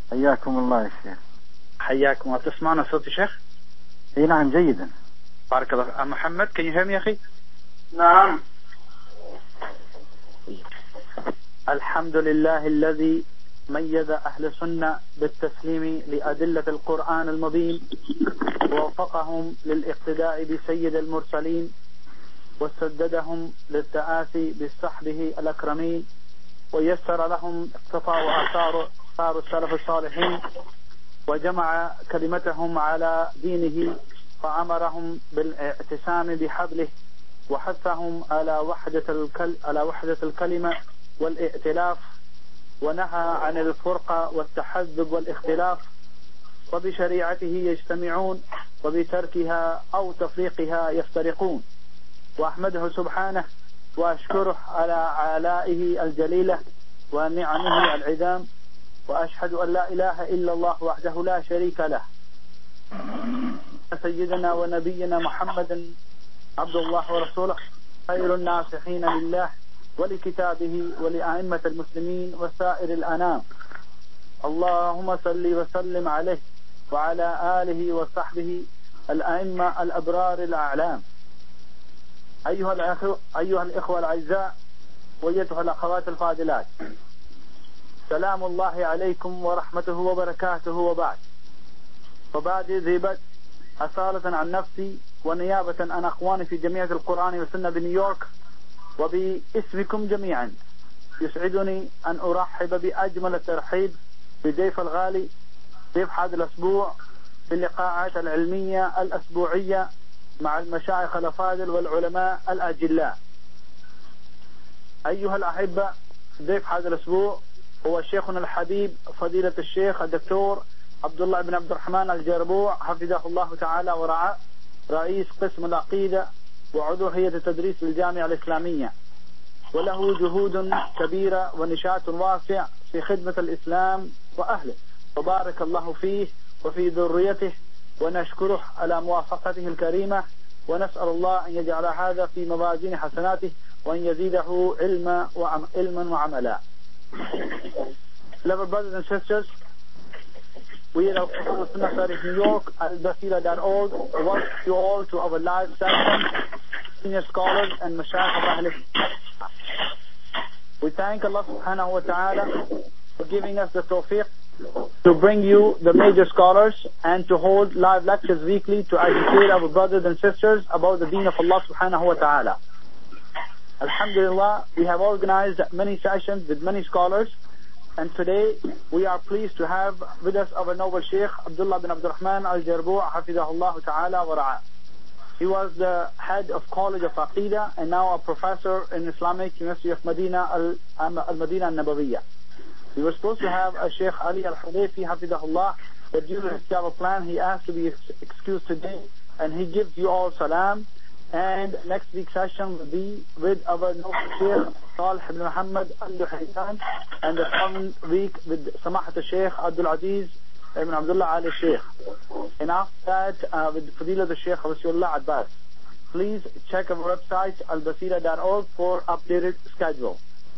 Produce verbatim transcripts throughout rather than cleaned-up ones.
حياكم الله يا شيخ. حياكم الله. تسمعنا صوت يا شيخ؟ اي نعم جيدا. بارك الله. محمد can you hear me يا أخي؟ نعم. الحمد لله الذي ميز أهل السنة بالتسليم لأدلة القرآن المبين، ووفقهم للاقتداء بسيد المرسلين، وسددهم للتآسي بصحبه الأكرمين، ويسر لهم اقتفاء آثار آثار السلف الصالحين، وجمع كلمتهم على دينه، فأمرهم بالاعتصام بحبله، وحثهم على وحدة الكل على وحدة الكلمة والائتلاف، ونهى عن الفرقة والتحزب والاختلاف، وبشريعته يجتمعون وبتركها أو تفريقها يفترقون. وأحمده سبحانه وأشكره على آلائه الجليلة ونعمه العظام، وأشهد أن لا إله إلا الله وحده لا شريك له. سيدنا ونبينا محمد عبد الله ورسوله، خير الناصحين لله ولكتابه ولأئمة المسلمين وسائر الأنام. اللهم صل وسلم عليه وعلى آله وصحبه الأئمة الأبرار الأعلام. أيها الأخوة أيها الإخوة الأعزاء وأيتها الأخوات الفاضلات، سلام الله عليكم ورحمته وبركاته. وبعد، وبعد ذي بدء أصالة عن نفسي ونيابة عن أخواني في جمعية القرآن والسنة بنيويورك، وباسمكم جميعا، يسعدني أن أرحب بأجمل الترحيب بضيف الغالي، ضيف هذا الأسبوع في اللقاءات العلمية الأسبوعية مع المشايخ الأفاضل والعلماء الأجلاء. أيها الأحبة، ضيف هذا الأسبوع هو شيخنا الحبيب فضيلة الشيخ الدكتور عبد الله بن عبد الرحمن الجربوع، حفظه الله تعالى ورعاه، رئيس قسم العقيدة وعضو هيئة التدريس بالجامعة الإسلامية، وله جهود كبيرة ونشاط واسع في خدمة الإسلام وأهله، وبارك الله فيه وفي ذريته، ونشكره على موافقته الكريمة، ونسأل الله أن يجعل هذا في موازين حسناته وأن يزيده علما وعلما وعملا. Beloved brothers and sisters, we at Al-Quran Sunnah Service New York at al-basira dot org welcome you all to our live session, senior scholars and mashayikh of Ahl. We thank Allah subhanahu wa ta'ala for giving us the tawfiq to bring you the major scholars and to hold live lectures weekly to educate our brothers and sisters about the deen of Allah subhanahu wa ta'ala. Alhamdulillah, we have organized many sessions with many scholars, and today we are pleased to have with us our noble Sheikh Abdullah bin Abdul Rahman al-Jarbu' hafidahullah ta'ala wa ra'a. He was the head of College of Aqidah and now a professor in Islamic University of Medina al-Madina al-Nabawiyah. We were supposed to have a Sheikh Ali al-Hudayfi hafidahullah, but due to his travel plan he asked to be excused today, and he gives you all salam. And next week's session will be with our noble Sheikh Salih ibn Muhammad al-Luhaytan, and the following week with Samahat al-Sheikh Abdul Aziz ibn Abdullah al-Sheikh. And after that uh, with Fadilah al-Sheikh Rasulullah Abbas. Please check our website al basira dot org for updated schedule.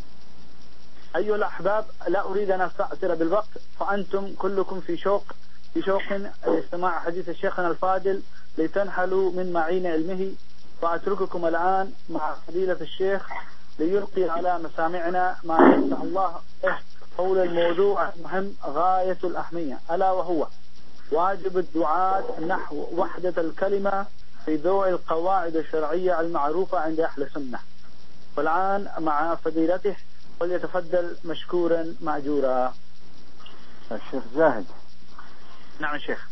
أيها الأحباب، لا أريد أن أستأثر بالوقت، فأنتم كلكم في شوق في شوق لاستماع حديث الشيخنا الفاضل لتنحلوا من معين علمه، فأترككم الآن مع فضيلة الشيخ ليلقي على مسامعنا ما يفتح الله حول الموضوع المهم غاية الأهمية، ألا وهو واجب الدعاة نحو وحدة الكلمة في ضوء القواعد الشرعية المعروفة عند أهل السنة. والآن مع فضيلته، وليتفضل مشكورا مأجورا. الشيخ زاهد. نعم شيخ.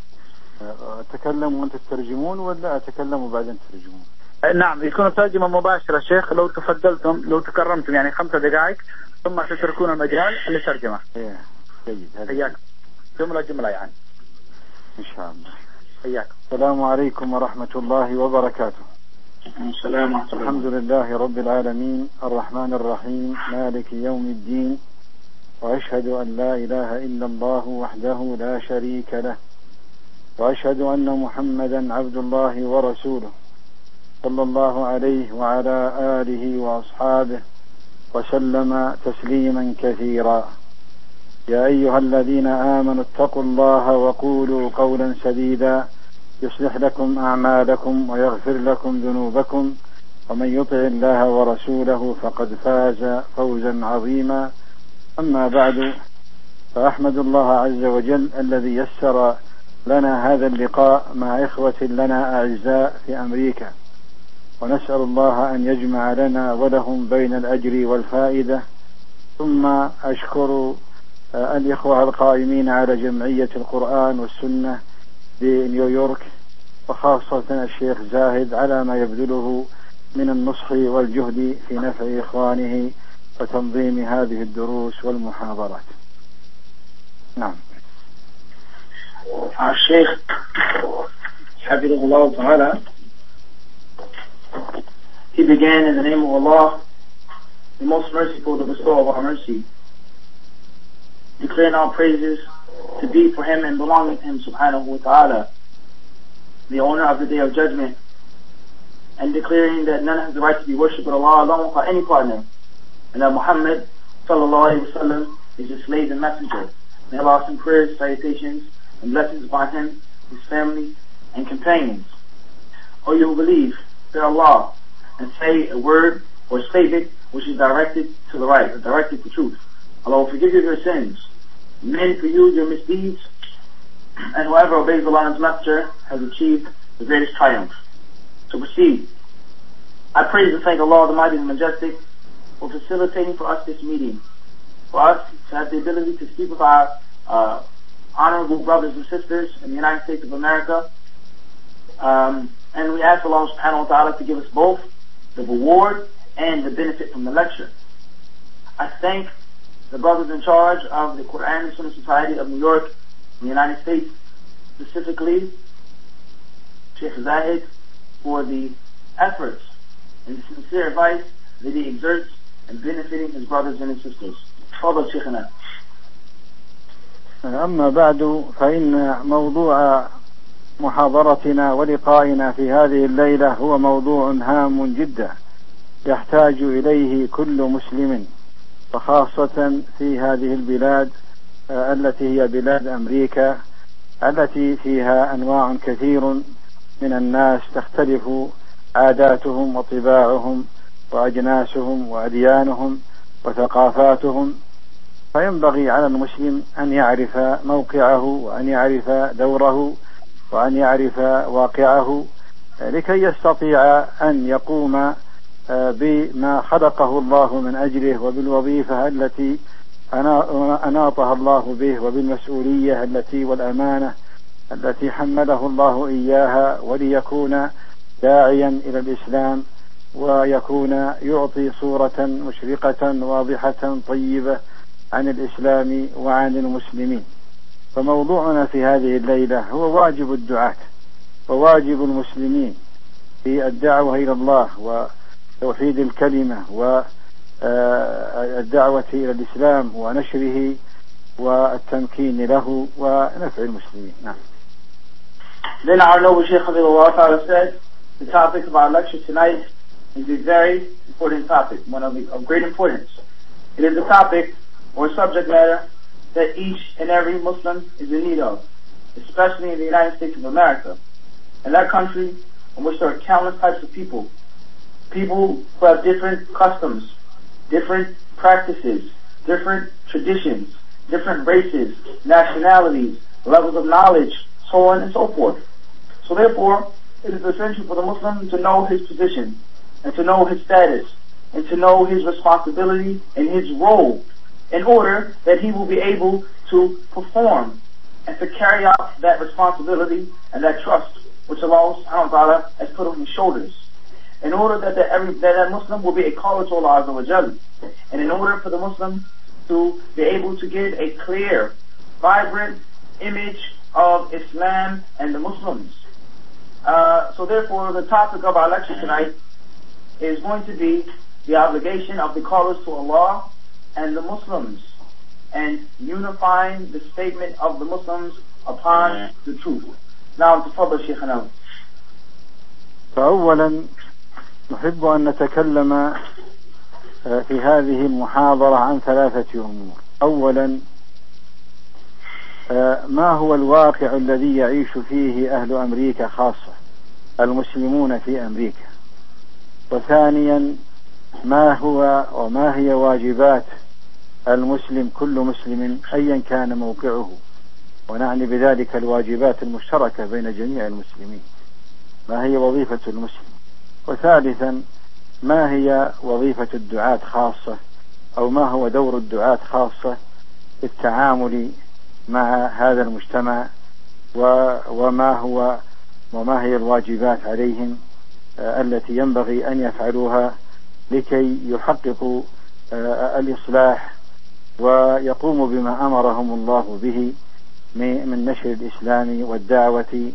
أتكلم وأنت تترجمون ولا أتكلم وبعدين تترجمون؟ نعم، يكون ترجمة مباشرة شيخ، لو تفضلتم لو تكرمتم يعني خمسة دقائق ثم تتركون المجال للترجمة. إيه جيد. حياكم. جملة جملة يعني إن شاء الله. حياكم. السلام عليكم ورحمة الله وبركاته. السلام عليكم. الحمد لله رب العالمين الرحمن الرحيم مالك يوم الدين، وأشهد أن لا إله إلا الله وحده لا شريك له، وأشهد أن محمدا عبد الله ورسوله، صلى الله عليه وعلى آله وأصحابه وسلم تسليما كثيرا. يا أيها الذين آمنوا اتقوا الله وقولوا قولا سديدا يصلح لكم أعمالكم ويغفر لكم ذنوبكم ومن يطع الله ورسوله فقد فاز فوزا عظيما. أما بعد، فأحمد الله عز وجل الذي يسر لنا هذا اللقاء مع إخوة لنا أعزاء في أمريكا، ونسأل الله أن يجمع لنا ولهم بين الأجر والفائدة. ثم أشكر الإخوة القائمين على جمعية القرآن والسنة بنيويورك، وخاصة الشيخ زاهد على ما يبذله من النصح والجهد في نفع إخوانه وتنظيم هذه الدروس والمحاضرات. نعم. الشيخ حفظه الله تعالى, he began in the name of Allah, the most merciful, the bestower of our mercy, declaring all praises to be for him and belonging to him subhanahu wa ta'ala, the owner of the day of judgment, and declaring that none has the right to be worshipped but Allah alone without any partner, and that Muhammad sallallahu alayhi wa sallam is his slave and messenger. May Allah send prayers, salutations, and blessings upon him, his family, and companions. O you who believe, fear Allah, and say a word or statement which is directed to the right, or directed to truth. Allah will forgive you your sins, mend for you your misdeeds, and whoever obeys Allah and His Messenger has achieved the greatest triumph. To proceed, I praise and thank Allah the Mighty and Majestic for facilitating for us this meeting, for us to have the ability to speak with our uh, honorable brothers and sisters in the United States of America. Um, and we ask Allah subhanahu wa ta'ala to give us both the reward and the benefit from the lecture. I thank the brothers in charge of the Quran and Sunnah Society of New York in the United States, specifically Sheikh Zahid, for the efforts and the sincere advice that he exerts in benefiting his brothers and his sisters. تفضل شيخنا. أما بعد، فإن موضوع محاضرتنا ولقائنا في هذه الليلة هو موضوع هام جدا يحتاج إليه كل مسلم، وخاصة في هذه البلاد التي هي بلاد أمريكا، التي فيها أنواع كثير من الناس تختلف عاداتهم وطباعهم وأجناسهم وأديانهم وثقافاتهم. فينبغي على المسلم أن يعرف موقعه وأن يعرف دوره وأن يعرف واقعه لكي يستطيع أن يقوم بما خلقه الله من أجله وبالوظيفة التي أناطها الله به وبالمسؤولية التي والأمانة التي حمله الله إياها، وليكون داعيا إلى الإسلام ويكون يعطي صورة مشرقة واضحة طيبة عن الإسلام وعن المسلمين. فموضوعنا في هذه الليلة هو واجب الدعاة وواجب المسلمين في الدعوة إلى الله وتوحيد الكلمة والدعوة إلى الإسلام ونشره والتمكين له ونفع المسلمين. نعم. Then our noble Shaykh Habibullah Ta'ala said, the topic of our lecture tonight is a very important topic, one of, of great importance. It is a topic or subject matter that each and every Muslim is in need of, especially in the United States of America, and that country in which there are countless types of people, people who have different customs, different practices, different traditions, different races, nationalities, levels of knowledge, so on and so forth. So therefore, it is essential for the Muslim to know his position, and to know his status, and to know his responsibility and his role, in order that he will be able to perform and to carry out that responsibility and that trust which Allah subhanahu wa ta'ala has put on his shoulders. In order that the, every, that, that Muslim will be a caller to Allah Azza wa Jal. And in order for the Muslim to be able to give a clear, vibrant image of Islam and the Muslims. Uh, so therefore, the topic of our lecture tonight is going to be the obligation of the callers to Allah and the Muslims, and unifying the statement of the Muslims upon the truth. Now, تفضل شيخنا. فأولا نحب أن نتكلم في هذه المحاضرة عن ثلاثة أمور. أولا ما هو الواقع الذي يعيش فيه أهل أمريكا خاصة، المسلمون في أمريكا؟ وثانيا ما هو وما هي واجبات المسلم، كل مسلم أيا كان موقعه، ونعني بذلك الواجبات المشتركة بين جميع المسلمين، ما هي وظيفة المسلم؟ وثالثا ما هي وظيفة الدعاة خاصة، أو ما هو دور الدعاة خاصة في التعامل مع هذا المجتمع، وما هو وما هي الواجبات عليهم التي ينبغي أن يفعلوها لكي يحققوا الإصلاح ويقوموا بما أمرهم الله به من نشر الإسلام والدعوة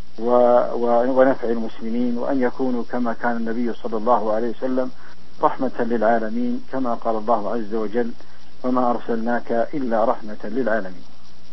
ونفع المسلمين، وأن يكونوا كما كان النبي صلى الله عليه وسلم رحمة للعالمين، كما قال الله عز وجل: وما أرسلناك إلا رحمة للعالمين.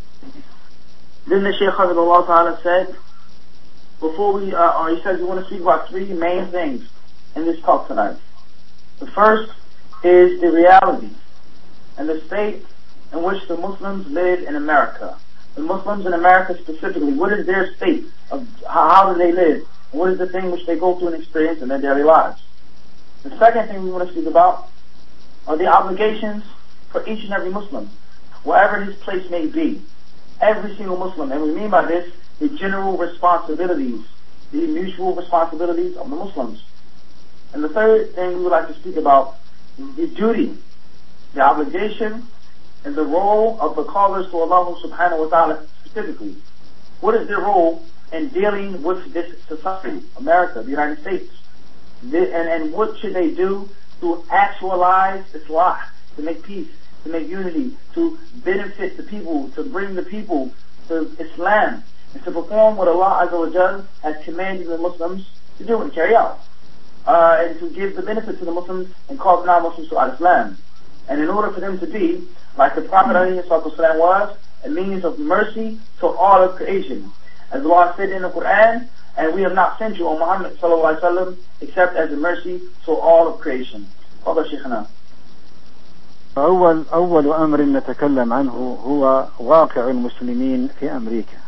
Then the Shaykh Hafidhullah Ta'ala said, before we, uh, he says we want to speak about three main things in this talk tonight. The first is the reality and the state in which the Muslims live in America. The Muslims in America specifically, what is their state of how, how do they live? And what is the thing which they go through and experience in their daily lives? The second thing we want to speak about are the obligations for each and every Muslim, wherever his place may be. Every single Muslim, and we mean by this the general responsibilities, the mutual responsibilities of the Muslims. And the third thing we would like to speak about is the duty, the obligation, and the role of the callers to Allah subhanahu wa ta'ala specifically. What is their role in dealing with this society, America, the United States? And, and what should they do to actualize Islah, to make peace, to make unity, to benefit the people, to bring the people to Islam, and to perform what Allah Azza wa Jal has commanded the Muslims to do and carry out, uh, and to give the benefit to the Muslims and cause non-Muslims to Islam. And in order for them to be, like the Prophet ﷺ was, a means of mercy to all of creation. As Allah said in the Quran, and we have not sent you, O Muhammad sallallahu alaihi wasallam, except as a mercy to all of creation. Allah Shaykhana. أول أول أمر نتكلم عنه هو واقع المسلمين في أمريكا.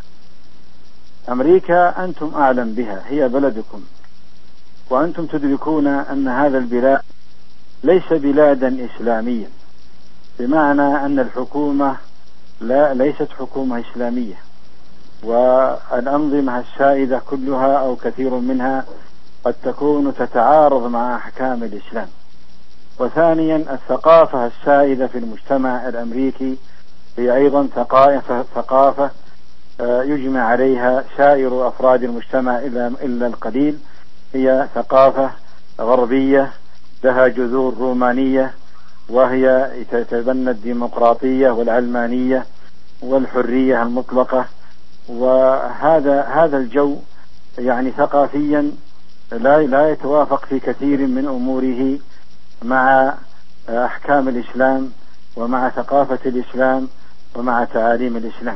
أمريكا أنتم أعلم بها، هي بلدكم، وأنتم تدركون أن هذا البلاد ليس بلادا إسلاميا، بمعنى أن الحكومة لا ليست حكومة إسلامية، والأنظمة السائدة كلها أو كثير منها قد تكون تتعارض مع أحكام الإسلام. وثانيا الثقافة السائدة في المجتمع الأمريكي هي أيضا ثقافة يجمع عليها سائر أفراد المجتمع إلا القليل، هي ثقافة غربية لها جذور رومانية، وهي تتبنى الديمقراطية والعلمانية والحرية المطلقة. وهذا هذا الجو يعني ثقافيا لا لا يتوافق في كثير من أموره مع أحكام الإسلام ومع ثقافة الإسلام ومع تعاليم الإسلام.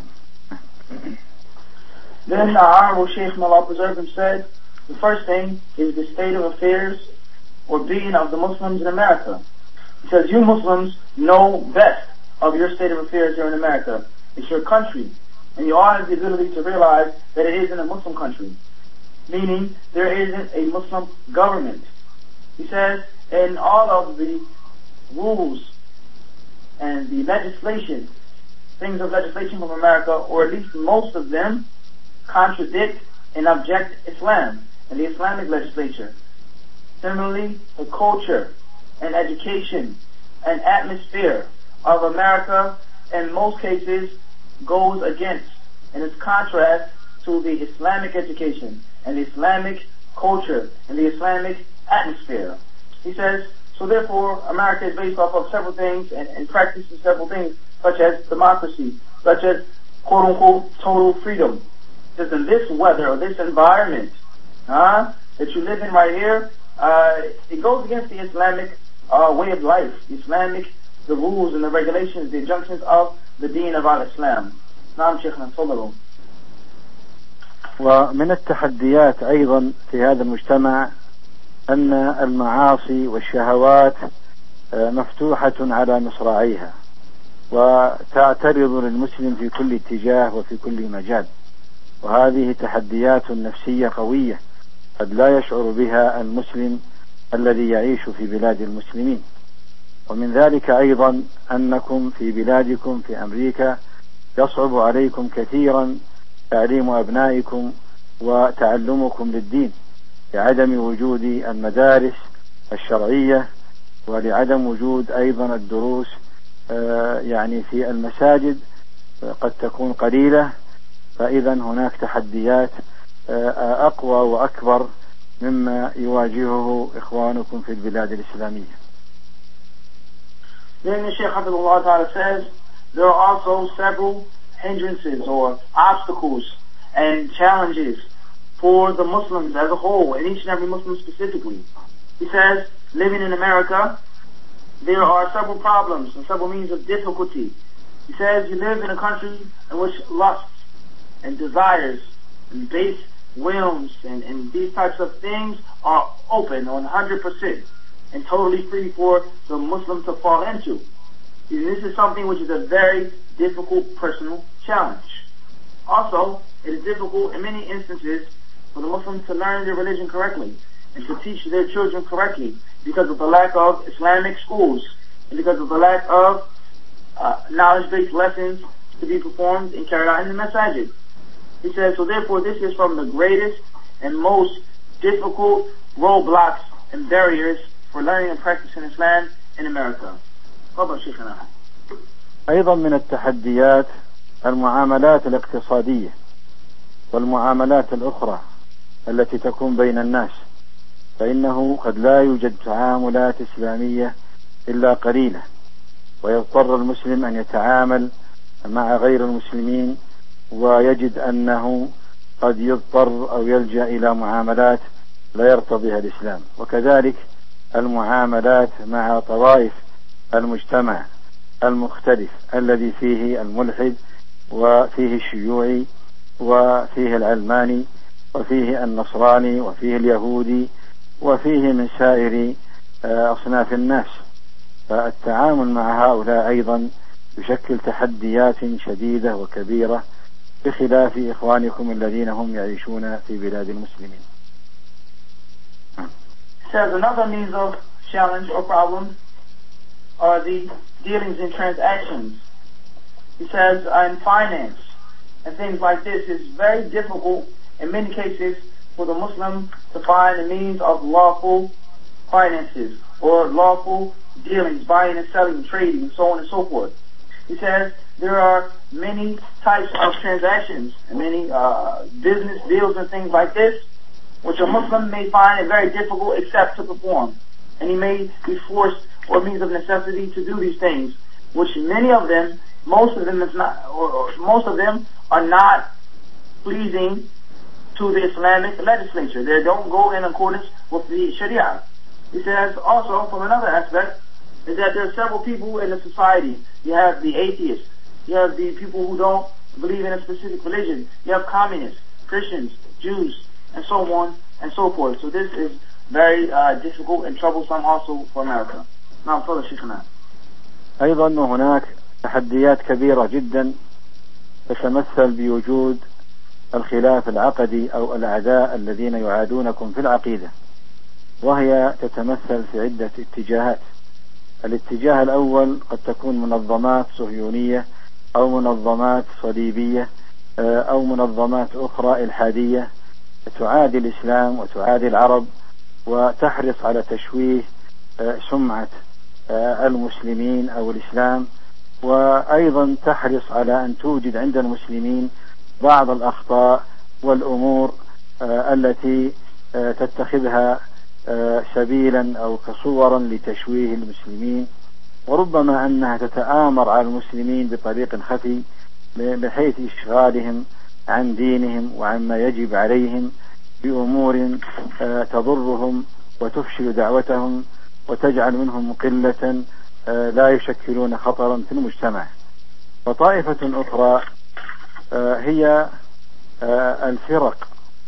Then our Honorable Shaykh, may Allah preserve him, said, the first thing is the state of affairs or being of the Muslims in America. He says, you Muslims know best of your state of affairs here in America. It's your country, and you all have the ability to realize that it isn't a Muslim country, meaning there isn't a Muslim government. He says, in all of the rules and the legislation, things of legislation from America, or at least most of them, contradict and object Islam and the Islamic legislature. Similarly, the culture and education and atmosphere of America in most cases goes against and is contrast to the Islamic education and the Islamic culture and the Islamic atmosphere. He says, so therefore America is based off of several things and, and practices several things such as democracy, such as quote unquote total freedom. Just in this weather or this environment uh, that you live in right here, uh, it goes against the Islamic uh, way of life, the Islamic, the rules and the regulations, the injunctions of the deen of al-Islam. نعم شيخنا تفضلوا. ومن التحديات أيضا في هذا المجتمع أن المعاصي والشهوات مفتوحة على مصراعيها، وتعترض للمسلم في كل اتجاه وفي كل مجال، وهذه تحديات نفسية قوية قد لا يشعر بها المسلم الذي يعيش في بلاد المسلمين. ومن ذلك أيضا أنكم في بلادكم في أمريكا يصعب عليكم كثيرا تعليم أبنائكم وتعلمكم للدين لعدم وجود المدارس الشرعية، ولعدم وجود أيضا الدروس يعني في المساجد قد تكون قليلة. فإذا هناك تحديات أقوى وأكبر مما يواجهه إخوانكم في البلاد الإسلامية. Then the Shaykh Hafidhullah Ta'ala says there are also several hindrances or obstacles and challenges for the Muslims as a whole, and each and every Muslim specifically. He says, living in America, there are several problems and several means of difficulty. He says you live in a country in which lusts and desires and base whims and, and these types of things are open on one hundred percent and totally free for the Muslim to fall into. And this is something which is a very difficult personal challenge. Also, it is difficult in many instances for the Muslims to learn their religion correctly and to teach their children correctly because of the lack of Islamic schools and because of the lack of uh, knowledge-based lessons to be performed and carried out in the masajid. He says, so therefore this is from the greatest and most difficult roadblocks and barriers for learning and practicing Islam in America. أيضا من التحديات المعاملات الاقتصادية والمعاملات الأخرى التي تكون بين الناس، فإنه قد لا يوجد تعاملات إسلامية إلا قليلة، ويضطر المسلم أن يتعامل مع غير المسلمين ويجد أنه قد يضطر أو يلجأ إلى معاملات لا يرتضيها الإسلام. وكذلك المعاملات مع طوائف المجتمع المختلف الذي فيه الملحد وفيه الشيوعي وفيه العلماني وفيه النصراني وفيه اليهودي وفيه من سائر أصناف الناس. فالتعامل مع هؤلاء أيضا يشكل تحديات شديدة وكبيرة بخلاف إخوانكم الذين هم يعيشون في بلاد المسلمين. Says another means of challenge or problem are the dealings in transactions. He says uh, in finance and things like this is very difficult in many cases for the Muslim to find a means of lawful finances or lawful dealings, buying and selling, trading, and so on and so forth. He says there are many types of transactions and many uh, business deals and things like this which a Muslim may find it very difficult except to perform. And he may be forced or means of necessity to do these things, which many of them, most of them is not, or, or most of them are not pleasing to the Islamic legislature. They don't go in accordance with the Sharia. He says also from another aspect is that there are several people in the society. You have the atheists. You have the people who don't believe in a specific religion. You have communists, Christians, Jews, and so on and so forth. So this is very uh, difficult and troublesome also for America. نعم تفضل شيخنا. أيضا هناك تحديات كبيرة جدا تتمثل بوجود الخلاف العقدي أو الأعداء الذين يعادونكم في العقيدة، وهي تتمثل في عدة اتجاهات. الاتجاه الأول قد تكون منظمات صهيونية أو منظمات صليبية أو منظمات أخرى إلحادية تعادي الإسلام وتعادي العرب وتحرص على تشويه سمعة المسلمين أو الإسلام، وأيضا تحرص على أن توجد عند المسلمين بعض الأخطاء والأمور التي تتخذها سبيلا أو كصورا لتشويه المسلمين، وربما أنها تتآمر على المسلمين بطريق خفي بحيث إشغالهم عن دينهم وعما يجب عليهم بأمور تضرهم وتفشل دعوتهم وتجعل منهم قلة لا يشكلون خطرا في المجتمع. وطائفة أخرى هي الفرق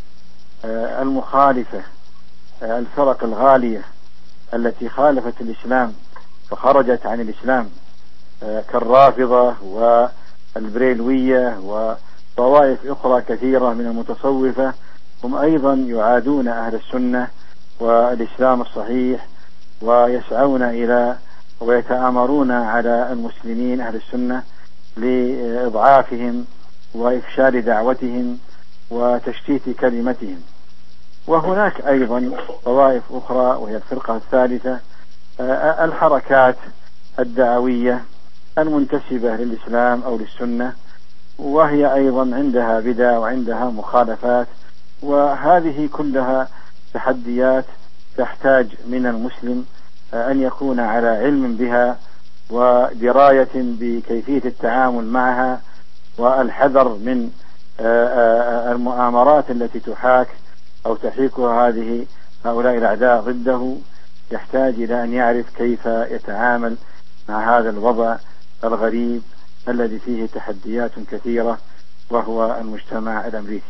المخالفة، الفرق الغالية التي خالفت الإسلام وخرجت عن الإسلام، كالرافضة والبريلوية وطوائف أخرى كثيرة من المتصوفة، هم أيضا يعادون أهل السنة والإسلام الصحيح، ويسعون إلى ويتآمرون على المسلمين أهل السنة لإضعافهم وإفشال دعوتهم وتشتيت كلمتهم. وهناك أيضا طوائف أخرى وهي الفرقة الثالثة، الحركات الدعوية المنتسبة للإسلام أو للسنة، وهي أيضا عندها بدع وعندها مخالفات، وهذه كلها تحديات تحتاج من المسلم أن يكون على علم بها ودراية بكيفية التعامل معها والحذر من المؤامرات التي تحاك أو تحيكها هذه هؤلاء الأعداء ضده. يحتاج إلى أن يعرف كيف يتعامل مع هذا الوضع الغريب الذي فيه تحديات كثيرة، وهو المجتمع الأمريكي.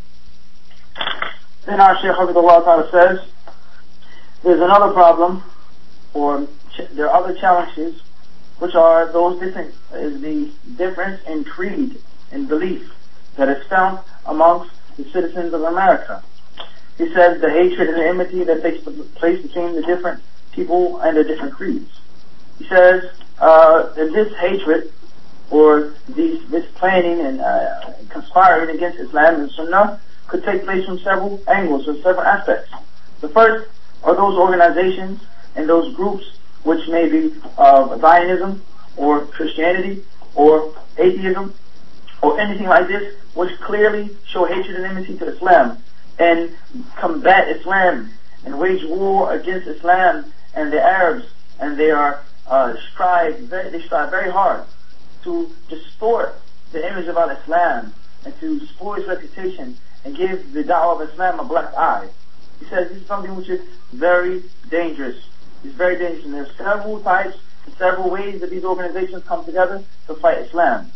Then our Shaykh Hafidhullah Ta'ala says, there's another problem, or ch- there are other challenges, which are those different, is the difference in creed and belief that is found amongst the citizens of America. He says the hatred and the enmity that takes place between the different people and the different creeds. He says uh, that this hatred, or these, this planning and uh, conspiring against Islam and Sunnah, could take place from several angles or several aspects. The first are those organizations and those groups which may be uh, Zionism or Christianity or atheism or anything like this, which clearly show hatred and enmity to Islam and combat Islam and wage war against Islam and the Arabs, and they are uh, strive very, they strive very hard to distort the image of al-Islam and to spoil its reputation and give the da'wah of Islam a black eye. He says this is something which is very dangerous. It's very dangerous, and there are several types and several ways that these organizations come together to fight Islam.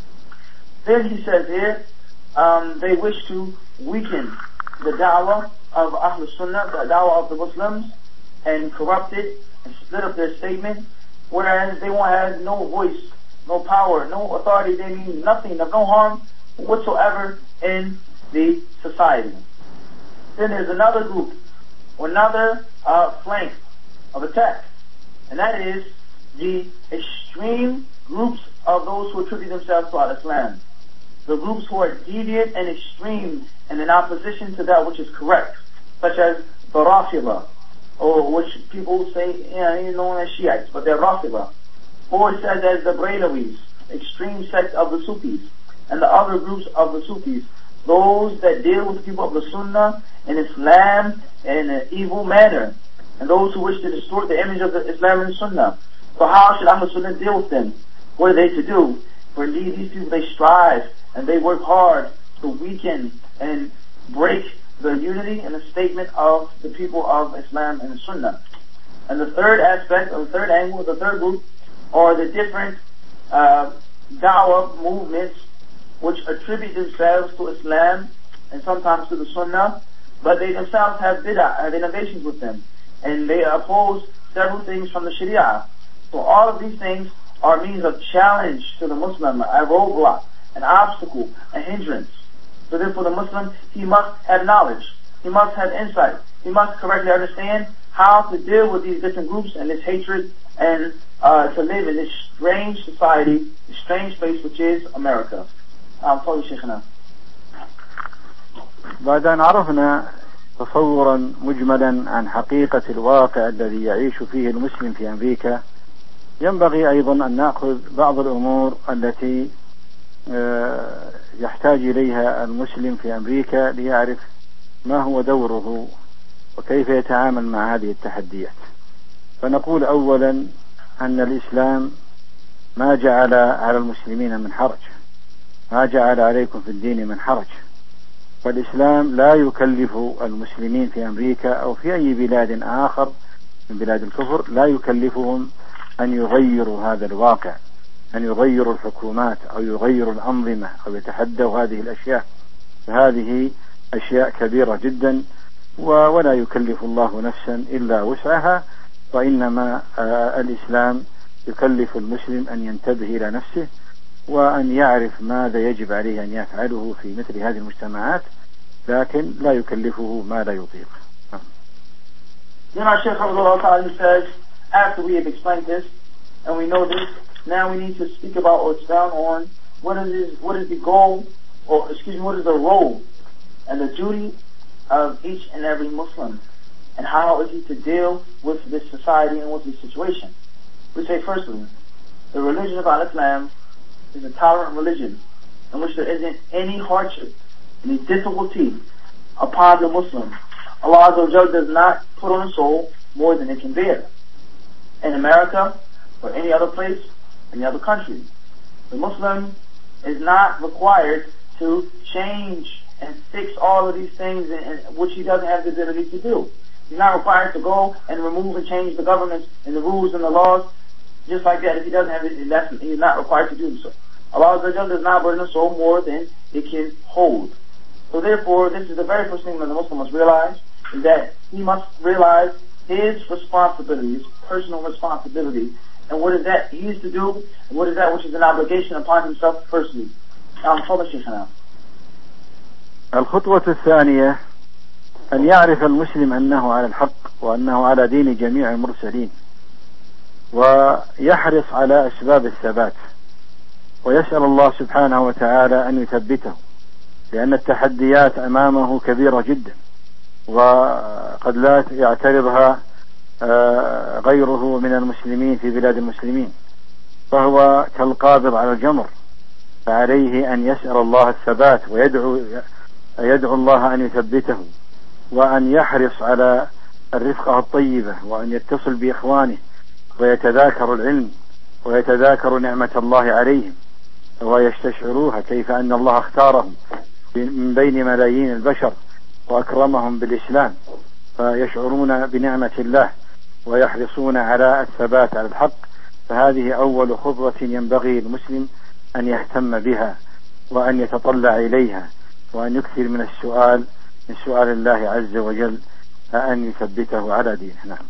Then he says here, um, they wish to weaken the da'wah of Ahl Sunnah, the da'wah of the Muslims, and corrupt it and split up their statement, whereas they won't have no voice, no power, no authority. They mean nothing, of no harm whatsoever in the society. Then there's another group, or another uh, flank of attack, and that is the extreme groups of those who attribute themselves to al-Islam. The groups who are deviant and extreme and in opposition to that which is correct, such as the Rafida, or which people say, you know, known as Shiites, but they're Rafida. Or it says as the Braylavis, extreme sect of the Sufis, and the other groups of the Sufis, those that deal with the people of the Sunnah and Islam in an evil manner, and those who wish to distort the image of the Islam and Sunnah. So how should Ahl Sunnah deal with them? What are they to do? For indeed these people, they strive and they work hard to weaken and break the unity and the statement of the people of Islam and Sunnah. And the third aspect, or the third angle, the third group, are the different uh, da'wah movements which attribute themselves to Islam and sometimes to the Sunnah, but they themselves have bid'ah, have innovations with them, and they oppose several things from the Sharia. So all of these things are means of challenge to the Muslim, a roadblock, an obstacle, a hindrance. So therefore the Muslim, he must have knowledge, he must have insight, he must correctly understand how to deal with these different groups and this hatred, and uh, to live in this strange society, this strange place which is America. Um, follow Sheikhna. بعد أن عرفنا تصورا مجملا عن حقيقة الواقع الذي يعيش فيه المسلم في أمريكا، ينبغي أيضا أن نأخذ بعض الأمور التي يحتاج إليها المسلم في أمريكا ليعرف ما هو دوره وكيف يتعامل مع هذه التحديات. فنقول أولا أن الإسلام ما جعل على المسلمين من حرج، ما جعل عليكم في الدين من حرج، والإسلام لا يكلف المسلمين في أمريكا أو في أي بلاد آخر من بلاد الكفر، لا يكلفهم أن يغيروا هذا الواقع، أن يغيروا الحكومات أو يغيروا الأنظمة أو يتحدوا هذه الأشياء. فهذه أشياء كبيرة جدا، ولا يكلف الله نفسا إلا وسعها، وإنما الإسلام يكلف المسلم أن ينتبه إلى نفسه وأن يعرف ماذا يجب عليه أن يفعله في مثل هذه المجتمعات، لكن لا يكلفه ما لا يطيق. Then our Shaykh Abdullah says, after we have explained this and we know this, now we need to speak about or expound on what is what is the goal, or excuse me, what is the role and the duty of each and every Muslim, and how is he to deal with this society and with this situation. We say firstly, the religion of Al-Islam is a tolerant religion in which there isn't any hardship, any difficulty upon the Muslim. Allah Azza wa Jalla does not put on a soul more than it can bear. In America or any other place, any other country, the Muslim is not required to change and fix all of these things, in, in, which he doesn't have the ability to do. He's not required to go and remove and change the governments and the rules and the laws just like that. If he doesn't have it, that's, he's not required to do so. Allah Azza wa Jalla does not burden the soul more than it can hold. So therefore, this is the very first thing that the Muslim must realize, is that he must realize his responsibility, his personal responsibility, and what is that he is to do, and what is that which is an obligation upon himself personally. Now, تفضل شيخنا. الخطوة الثانية أن يعرف المسلم أنه على الحق وأنه على دين جميع المرسلين، ويحرص على أسباب الثبات، ويسأل الله سبحانه وتعالى أن يثبته، لأن التحديات أمامه كبيرة جدا وقد لا يعترضها غيره من المسلمين في بلاد المسلمين، فهو كالقابض على الجمر، فعليه أن يسأل الله الثبات ويدعو يدعو الله أن يثبته، وأن يحرص على الرفقة الطيبة، وأن يتصل بإخوانه ويتذاكر العلم ويتذاكر نعمة الله عليهم ويستشعروها، كيف أن الله اختارهم من بين ملايين البشر وأكرمهم بالإسلام، فيشعرون بنعمة الله ويحرصون على الثبات على الحق. فهذه أول خطوة ينبغي المسلم أن يهتم بها وأن يتطلع إليها، وأن يكثر من السؤال من سؤال الله عز وجل أن يثبته على دينه. نعم.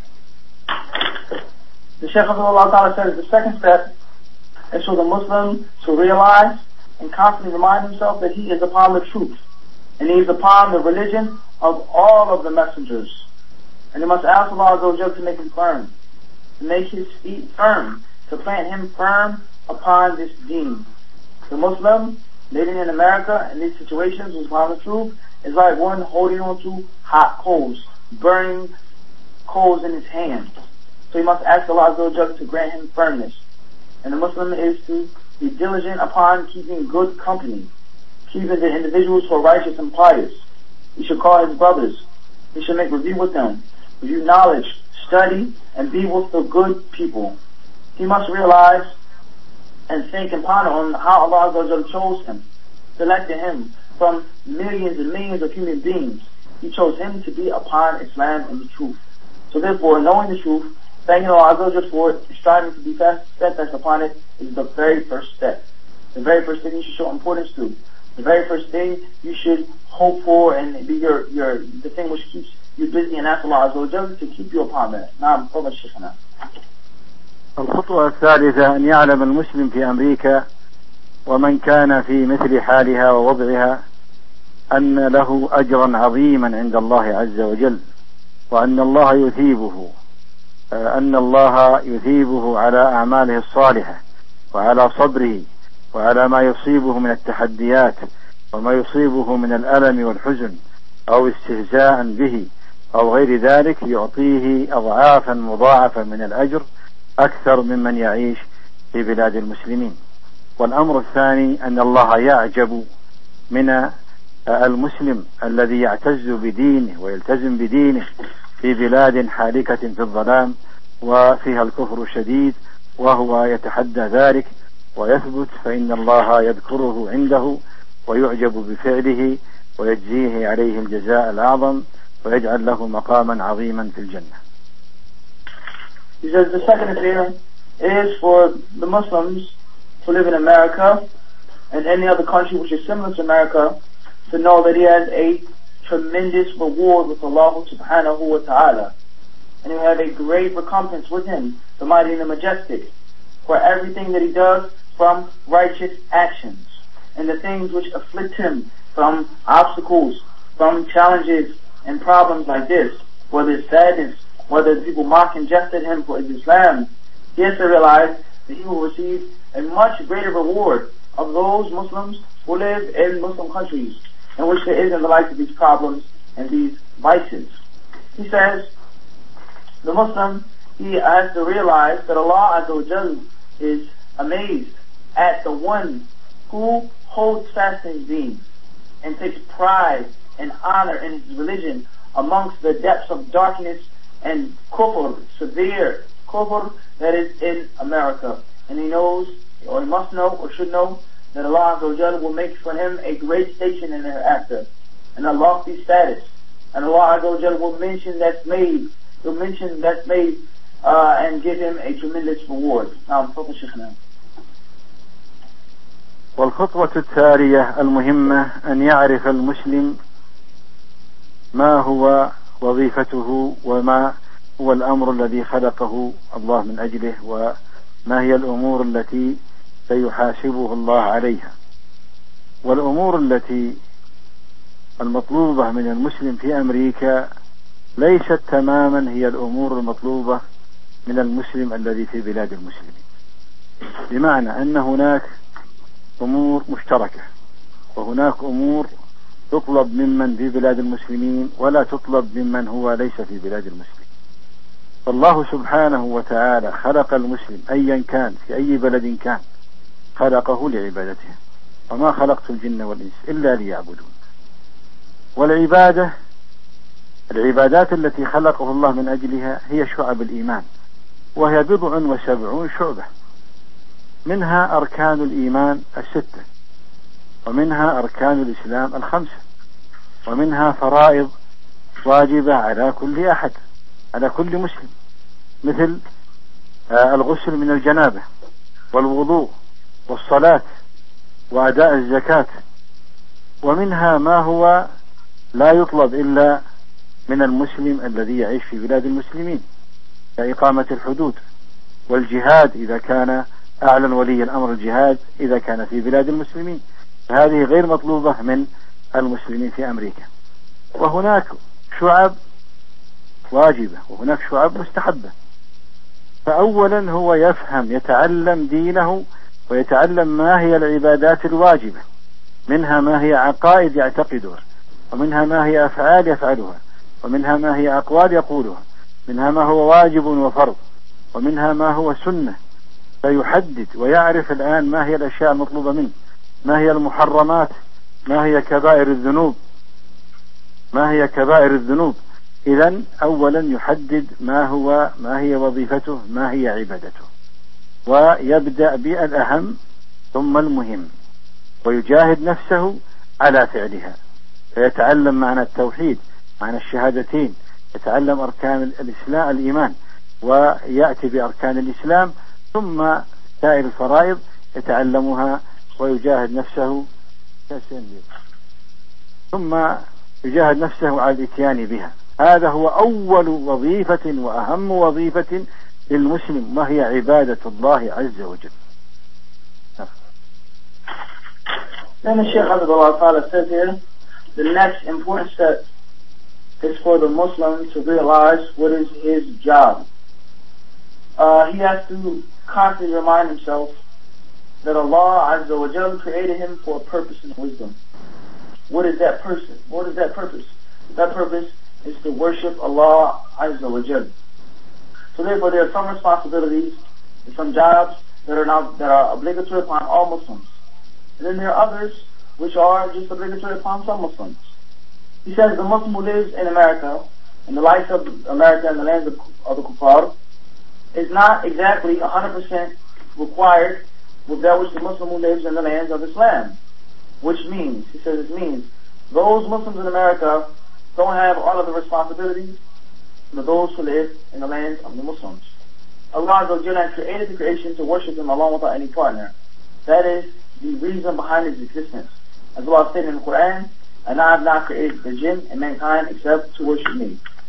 The Shaykh of Allah Ta'ala says the second step is for the Muslim to realize and constantly remind himself that he is upon the truth, and he is upon the religion of all of the messengers. And he must ask Allah Azza wa Jalla to make him firm, to make his feet firm, to plant him firm upon this deen. The Muslim living in America in these situations who's upon the truth is like one holding on to hot coals, burning coals in his hand. So he must ask Allah Azza wa Jalla to grant him firmness. And the Muslim is to be diligent upon keeping good company, keeping the individuals who are righteous and pious. He should call his brothers. He should make review with them, review knowledge, study, and be with the good people. He must realize and think and ponder on how Allah Azza wa Jalla chose him, selected him from millions and millions of human beings. He chose him to be upon Islam and the truth. So therefore, knowing the truth, thanking Allah Azza wa Jalla for it, and striving to be steadfast upon it is the very first step. The very first thing you should show importance to. The very first thing you should hope for and be your, your the thing which keeps you busy, and ask Allah Azza wa Jalla to keep you upon that. نعم تفضل شيخنا. الخطوة الثالثة أن يعلم المسلم في أمريكا ومن كان في مثل حالها ووضعها أن له أجرا عظيما عند الله عز وجل، وأن الله يثيبه أن الله يثيبه على أعماله الصالحة وعلى صبره وعلى ما يصيبه من التحديات وما يصيبه من الألم والحزن أو استهزاء به أو غير ذلك، يعطيه أضعافا مضاعفة من الأجر أكثر ممن يعيش في بلاد المسلمين. والأمر الثاني أن الله يعجب من المسلم الذي يعتز بدينه ويلتزم بدينه في بلاد حالكة في الظلام وفيها الكفر الشديد، وهو يتحدى ذلك ويثبت، فإن الله يذكره عنده ويعجب بفعله ويجزيه عليه الجزاء الأعظم ويجعل له مقاما عظيما في الجنة. He says the second affair is for the Muslims who live in America and any other country which is similar to America to know that he has a tremendous reward with Allah subhanahu wa ta'ala. and he'll have a great recompense with him, the mighty and the majestic, for everything that he does from righteous actions, and the things which afflict him from obstacles, from challenges and problems like this, whether it's sadness, whether people mock and jest at him for his Islam, he has to realize that he will receive a much greater reward of those Muslims who live in Muslim countries in which there isn't the likes of these problems and these vices. He says, the Muslim, he has to realize that Allah Azza wa Jal is amazed at the one who holds fast in his deen and takes pride and honor in his religion amongst the depths of darkness and kufr, severe kufr that is in America. And he knows, or he must know, or should know, that Allah Azza wa Jal will make for him a great station in thereafter, and a lofty status. And Allah Azza wa Jal will mention that slave, he'll mention that slave, uh, and give him a tremendous reward. Now, Prophet Shaykhna. والخطوة التالية المهمة أن يعرف المسلم ما هو وظيفته وما هو الأمر الذي خلقه الله من أجله وما هي الأمور التي سيحاسبه الله عليها. والأمور التي المطلوبة من المسلم في أمريكا ليست تماما هي الأمور المطلوبة من المسلم الذي في بلاد المسلمين، بمعنى أن هناك أمور مشتركة وهناك أمور تطلب ممن في بلاد المسلمين ولا تطلب ممن هو ليس في بلاد المسلمين. فالله سبحانه وتعالى خلق المسلم أيا كان في أي بلد كان، خلقه لعبادته، وما خلقت الجن والإنس إلا ليعبدون. والعبادة، العبادات التي خلقه الله من أجلها هي شعب الإيمان، وهي بضع وسبعون شعبة، منها أركان الإيمان الستة، ومنها أركان الإسلام الخمسة، ومنها فرائض واجبة على كل أحد، على كل مسلم، مثل الغسل من الجنابة والوضوء والصلاة وأداء الزكاة. ومنها ما هو لا يطلب إلا من المسلم الذي يعيش في بلاد المسلمين، كإقامة الحدود والجهاد إذا كان أعلن ولي الأمر الجهاد إذا كان في بلاد المسلمين، فهذه غير مطلوبة من المسلمين في أمريكا. وهناك شعب واجبة وهناك شعب مستحبة. فأولا هو يفهم، يتعلم دينه ويتعلم ما هي العبادات الواجبة، منها ما هي عقائد يعتقدها، ومنها ما هي أفعال يفعلها، ومنها ما هي أقوال يقولها، منها ما هو واجب وفرض، ومنها ما هو سنة. فيحدد ويعرف الآن ما هي الأشياء المطلوبة منه، ما هي المحرمات، ما هي كبائر الذنوب، ما هي كبائر الذنوب. إذن أولا يحدد ما هو ما هي وظيفته، ما هي عبادته، ويبدأ بالأهم ثم المهم، ويجاهد نفسه على فعلها. فيتعلم معنى التوحيد، معنى الشهادتين، يتعلم أركان الإسلام الإيمان، ويأتي بأركان الإسلام، ثم سائر الفرائض يتعلمها ويجاهد نفسه ثم يجاهد نفسه على الاتيان بها. هذا هو أول وظيفة وأهم وظيفة للمسلم، وهي عبادة الله عز وجل. Then the Shaykh Abdullah Ta'ala says here, the next important step is for the Muslim to realize what is his job. Uh, he has to constantly remind himself that Allah Azza wa Jal created him for a purpose and wisdom. What is that person? What is that purpose? That purpose is to worship Allah Azza wa Jal. So therefore there are some responsibilities and some jobs that are not, that are obligatory upon all Muslims. And then there are others which are just obligatory upon some Muslims. He says the Muslim who lives in America, in the likes of America and the lands of, of the Kuffar, is not exactly one hundred percent required with that which the Muslim who lives in the lands of Islam. Which means, he says it means, those Muslims in America don't have all of the responsibilities of those who live in the lands of the Muslims. Allah Azza wa Jalla created the creation to worship Him alone without any partner. That is the reason behind His existence. As Allah stated in the Quran, and I have not created the jinn and mankind except to worship me.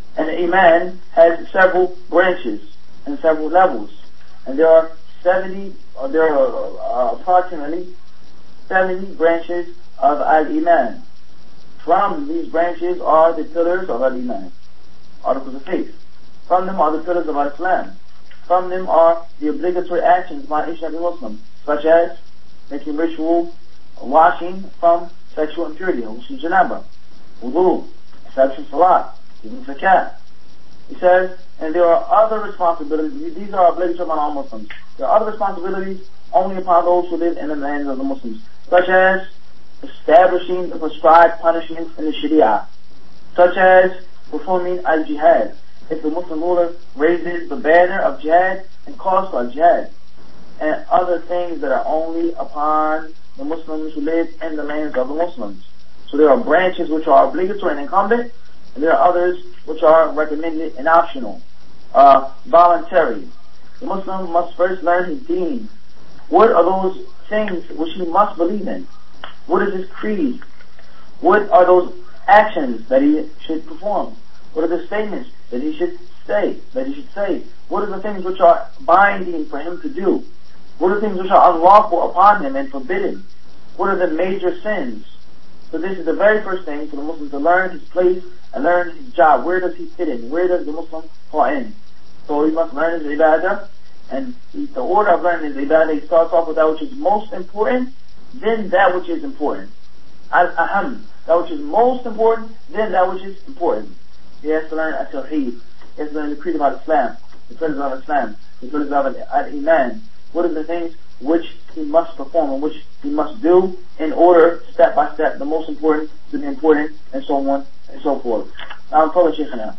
And the Iman has several branches and several levels. And there are seventy, or there are uh, approximately seventy branches of Al-Iman. From these branches are the pillars of Al-Iman, articles of faith. From them are the pillars of Al-Islam. From them are the obligatory actions by each and every Muslim, such as making ritual washing from sexual impurity, which is janaba, wudu, establishing salat, giving zakat. He says, and there are other responsibilities. These are obligatory on all Muslims. There are other responsibilities only upon those who live in the lands of the Muslims, such as establishing the prescribed punishments in the Sharia, such as performing al-jihad. If the Muslim ruler raises the banner of jihad and calls for jihad, and other things that are only upon the Muslims who live in the lands of the Muslims. So there are branches which are obligatory and incumbent, and there are others which are recommended and optional, uh, voluntary. The Muslim must first learn his deen. What are those things which he must believe in? What is his creed? What are those actions that he should perform? What are the statements that he should say, that he should say? What are the things which are binding for him to do? What are the things which are unlawful upon him and forbidden? What are the major sins? So this is the very first thing for the Muslim to learn his place and learn his job. Where does he fit in? Where does the Muslim fall in? So he must learn his ibadah, and the order of learning his ibadah, he starts off with that which is most important, then that which is important. Al-aham, that which is most important, then that which is important. He has to learn at-tawheed. He has to learn the creed of Islam, the pillars of Islam, the pillars of al-iman. What are the things which he must perform and which he must do in order, step by step, the most important to the important, and so on and so forth. Now, follow Shaykhana.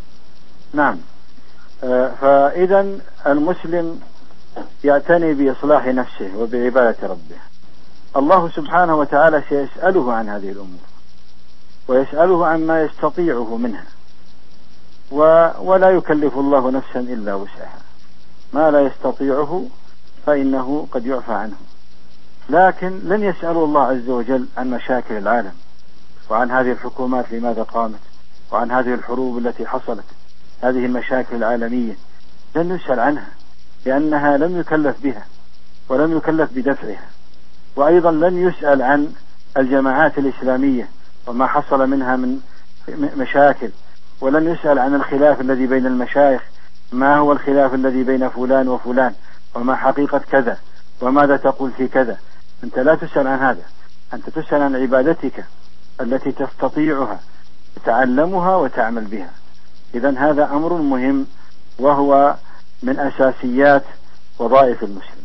نعم. فإذا المسلم يعتني بإصلاح نفسه وبعبادة ربه. الله سبحانه وتعالى سيسأله عن هذه الأمور ويسأله عن ما يستطيعه منها، ولا يكلف الله نفسا إلا وسعها. ما لا يستطيعه فإنه قد يعفى عنه. لكن لن يسأل الله عز وجل عن مشاكل العالم وعن هذه الحكومات لماذا قامت وعن هذه الحروب التي حصلت، هذه المشاكل العالمية لن يسأل عنها، لأنها لم يكلف بها ولم يكلف بدفعها. وأيضا لن يسأل عن الجماعات الإسلامية وما حصل منها من مشاكل، ولن يسأل عن الخلاف الذي بين المشايخ، ما هو الخلاف الذي بين فلان وفلان وما حقيقة كذا وماذا تقول في كذا. أنت لا تسأل عن هذا، أنت تسأل عن عبادتك التي تستطيعها، تتعلمها وتعمل بها. إذن هذا أمر مهم وهو من أساسيات وظائف المسلم.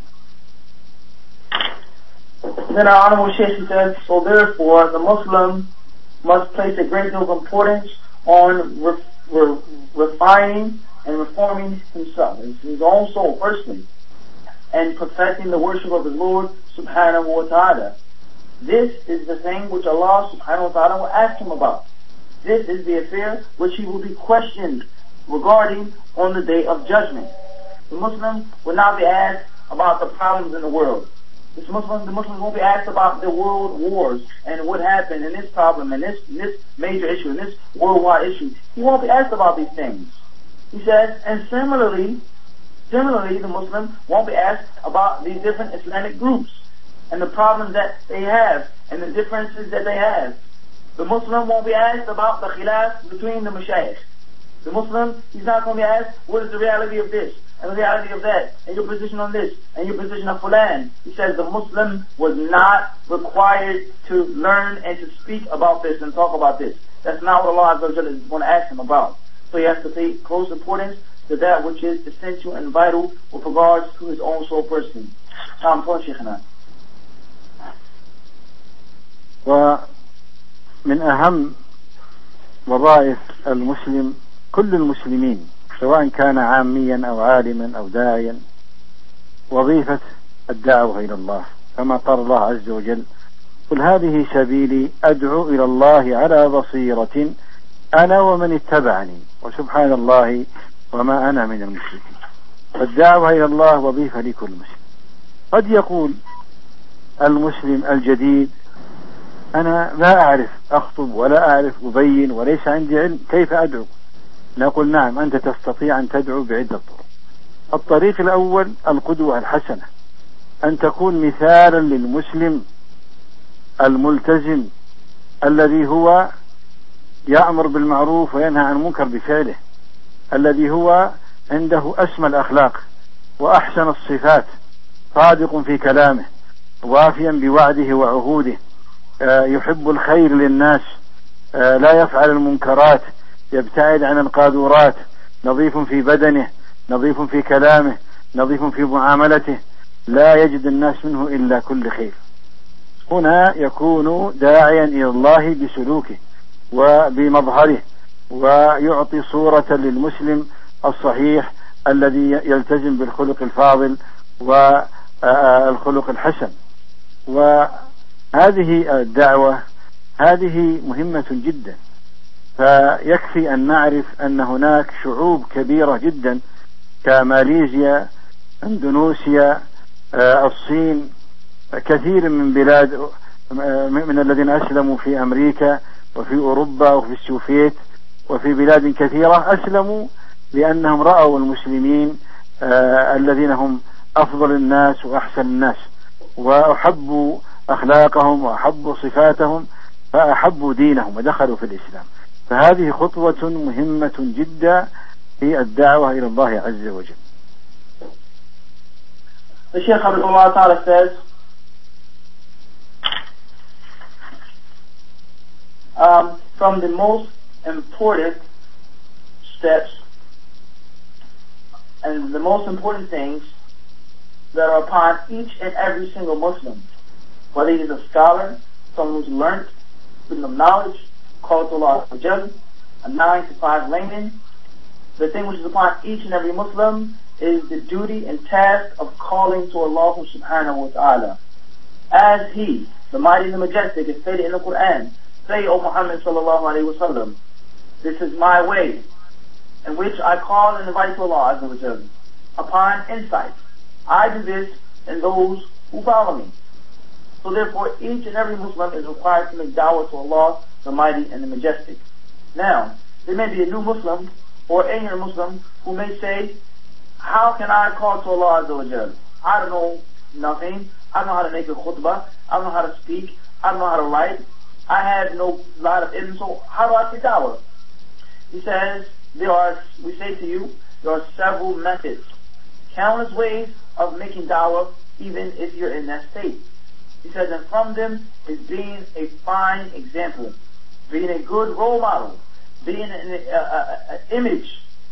Then our Honorable Shaykh says, so therefore the Muslim must place a great deal of importance on re- re- refining and reforming himself, his own soul firstly, and perfecting the worship of his Lord subhanahu wa ta'ala. This is the thing which Allah subhanahu wa ta'ala will ask him about. This is the affair which he will be questioned regarding on the day of judgment. The Muslim will not be asked about the problems in the world. This Muslim, the Muslims won't be asked about the world wars and what happened in this problem and this, this major issue and this worldwide issue. He won't be asked about these things. He says, and similarly, similarly, the Muslim won't be asked about these different Islamic groups and the problems that they have and the differences that they have. The Muslim won't be asked about the khilaf between the mashayikh. The Muslim, he's not going to be asked, what is the reality of this and the reality of that and your position on this and your position of fulan. He says the Muslim was not required to learn and to speak about this and talk about this. That's not what Allah Azza wa Jalla is going to ask him about. So he has to pay close importance to that which is essential and vital with regards to his own soul person. Now, I'm Shaykhana. ومن أهم وظائف المسلم كل المسلمين سواء كان عاميا أو عالما أو داعيا وظيفة الدعوة إلى الله، كما قال الله عز وجل قل هذه سبيلي أدعو إلى الله على بصيرة أنا ومن اتبعني وسبحان الله وما أنا من المشركين. فالدعوة إلى الله وظيفة لكل مسلم. قد يقول المسلم الجديد أنا لا أعرف أخطب ولا أعرف أبين وليس عندي علم، كيف أدعو؟ نقول نعم أنت تستطيع أن تدعو بعدة طرق. الطريق الأول القدوة الحسنة، أن تكون مثالا للمسلم الملتزم الذي هو يأمر بالمعروف وينهى عن المنكر بفعله، الذي هو عنده أسمى الأخلاق وأحسن الصفات، صادق في كلامه، وافيا بوعده وعهوده، يحب الخير للناس، لا يفعل المنكرات، يبتعد عن القاذورات، نظيف في بدنه، نظيف في كلامه، نظيف في معاملته، لا يجد الناس منه إلا كل خير. هنا يكون داعيا إلى الله بسلوكه وبمظهره، ويعطي صورة للمسلم الصحيح الذي يلتزم بالخلق الفاضل والخلق الحسن. وهذه الدعوة هذه مهمة جدا، فيكفي أن نعرف أن هناك شعوب كبيرة جدا كماليزيا، اندونيسيا، الصين، كثير من بلاد من الذين أسلموا في أمريكا وفي أوروبا وفي السوفيت وفي بلاد كثيرة أسلموا لأنهم رأوا المسلمين الذين هم أفضل الناس وأحسن الناس، وأحبوا أخلاقهم وأحبوا صفاتهم فأحبوا دينهم ودخلوا في الإسلام. فهذه خطوة مهمة جدا في الدعوة إلى الله عز وجل. The Shaykh Abdullah Ta'ala says, um, from the most important steps and the most important things that are upon each and every single Muslim, whether he is a scholar, someone who's learned, student of knowledge, called to Allah, a nine to five layman, the thing which is upon each and every Muslim is the duty and task of calling to Allah subhanahu wa ta'ala. As He, the Mighty and the Majestic, is stated in the Quran, say, O Muhammad sallallahu alayhi wa sallam, this is my way, in which I call and invite to Allah azza wa jalla, upon insight. I do this and those who follow me. So therefore, each and every Muslim is required to make da'wah to Allah, the Mighty and the Majestic. Now, there may be a new Muslim or a ignorant Muslim who may say, how can I call to Allah azza wa jalla? I don't know nothing. I don't know how to make a khutbah. I don't know how to speak. I don't know how to write. I have no lot of ilm, so how do I say da'wah? He says, there are, we say to you, there are several methods, countless ways of making da'wah, even if you're in that state. He says, and from them is being a fine example, being a good role model, being an uh, uh, image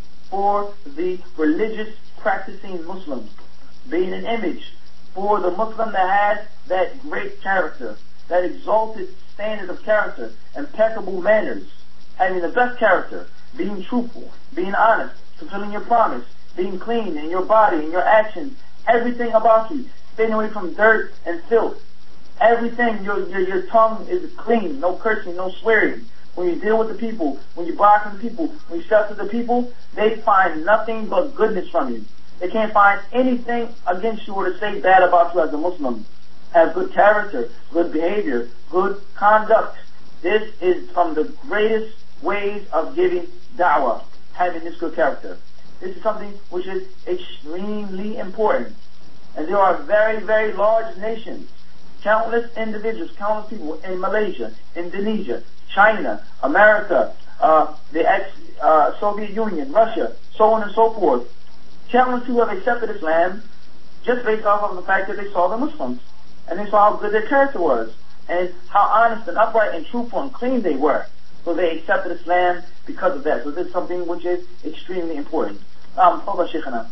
for the religious practicing Muslims, being an image for the Muslim that has that great character, that exalted standard of character, impeccable manners, having the best character, being truthful, being honest, fulfilling your promise, being clean in your body, in your actions, everything about you, staying away from dirt and filth. Everything, your, your your tongue is clean, no cursing, no swearing. When you deal with the people, when you buy from the people, when you sell to the people, they find nothing but goodness from you. They can't find anything against you or to say bad about you as a Muslim. Have good character, good behavior, good conduct. This is from the greatest ways of giving da'wah, having this good character. This is something which is extremely important. And there are very, very large nations, countless individuals, countless people in Malaysia, Indonesia, China, America, uh, the ex-Soviet uh, Union, Russia, so on and so forth. Countless people have accepted Islam just based off of the fact that they saw the Muslims and they saw how good their character was and how honest and upright and truthful and clean they were. So they accepted Islam because of that. So this is something which is extremely important. Um, تفضل شيخنا.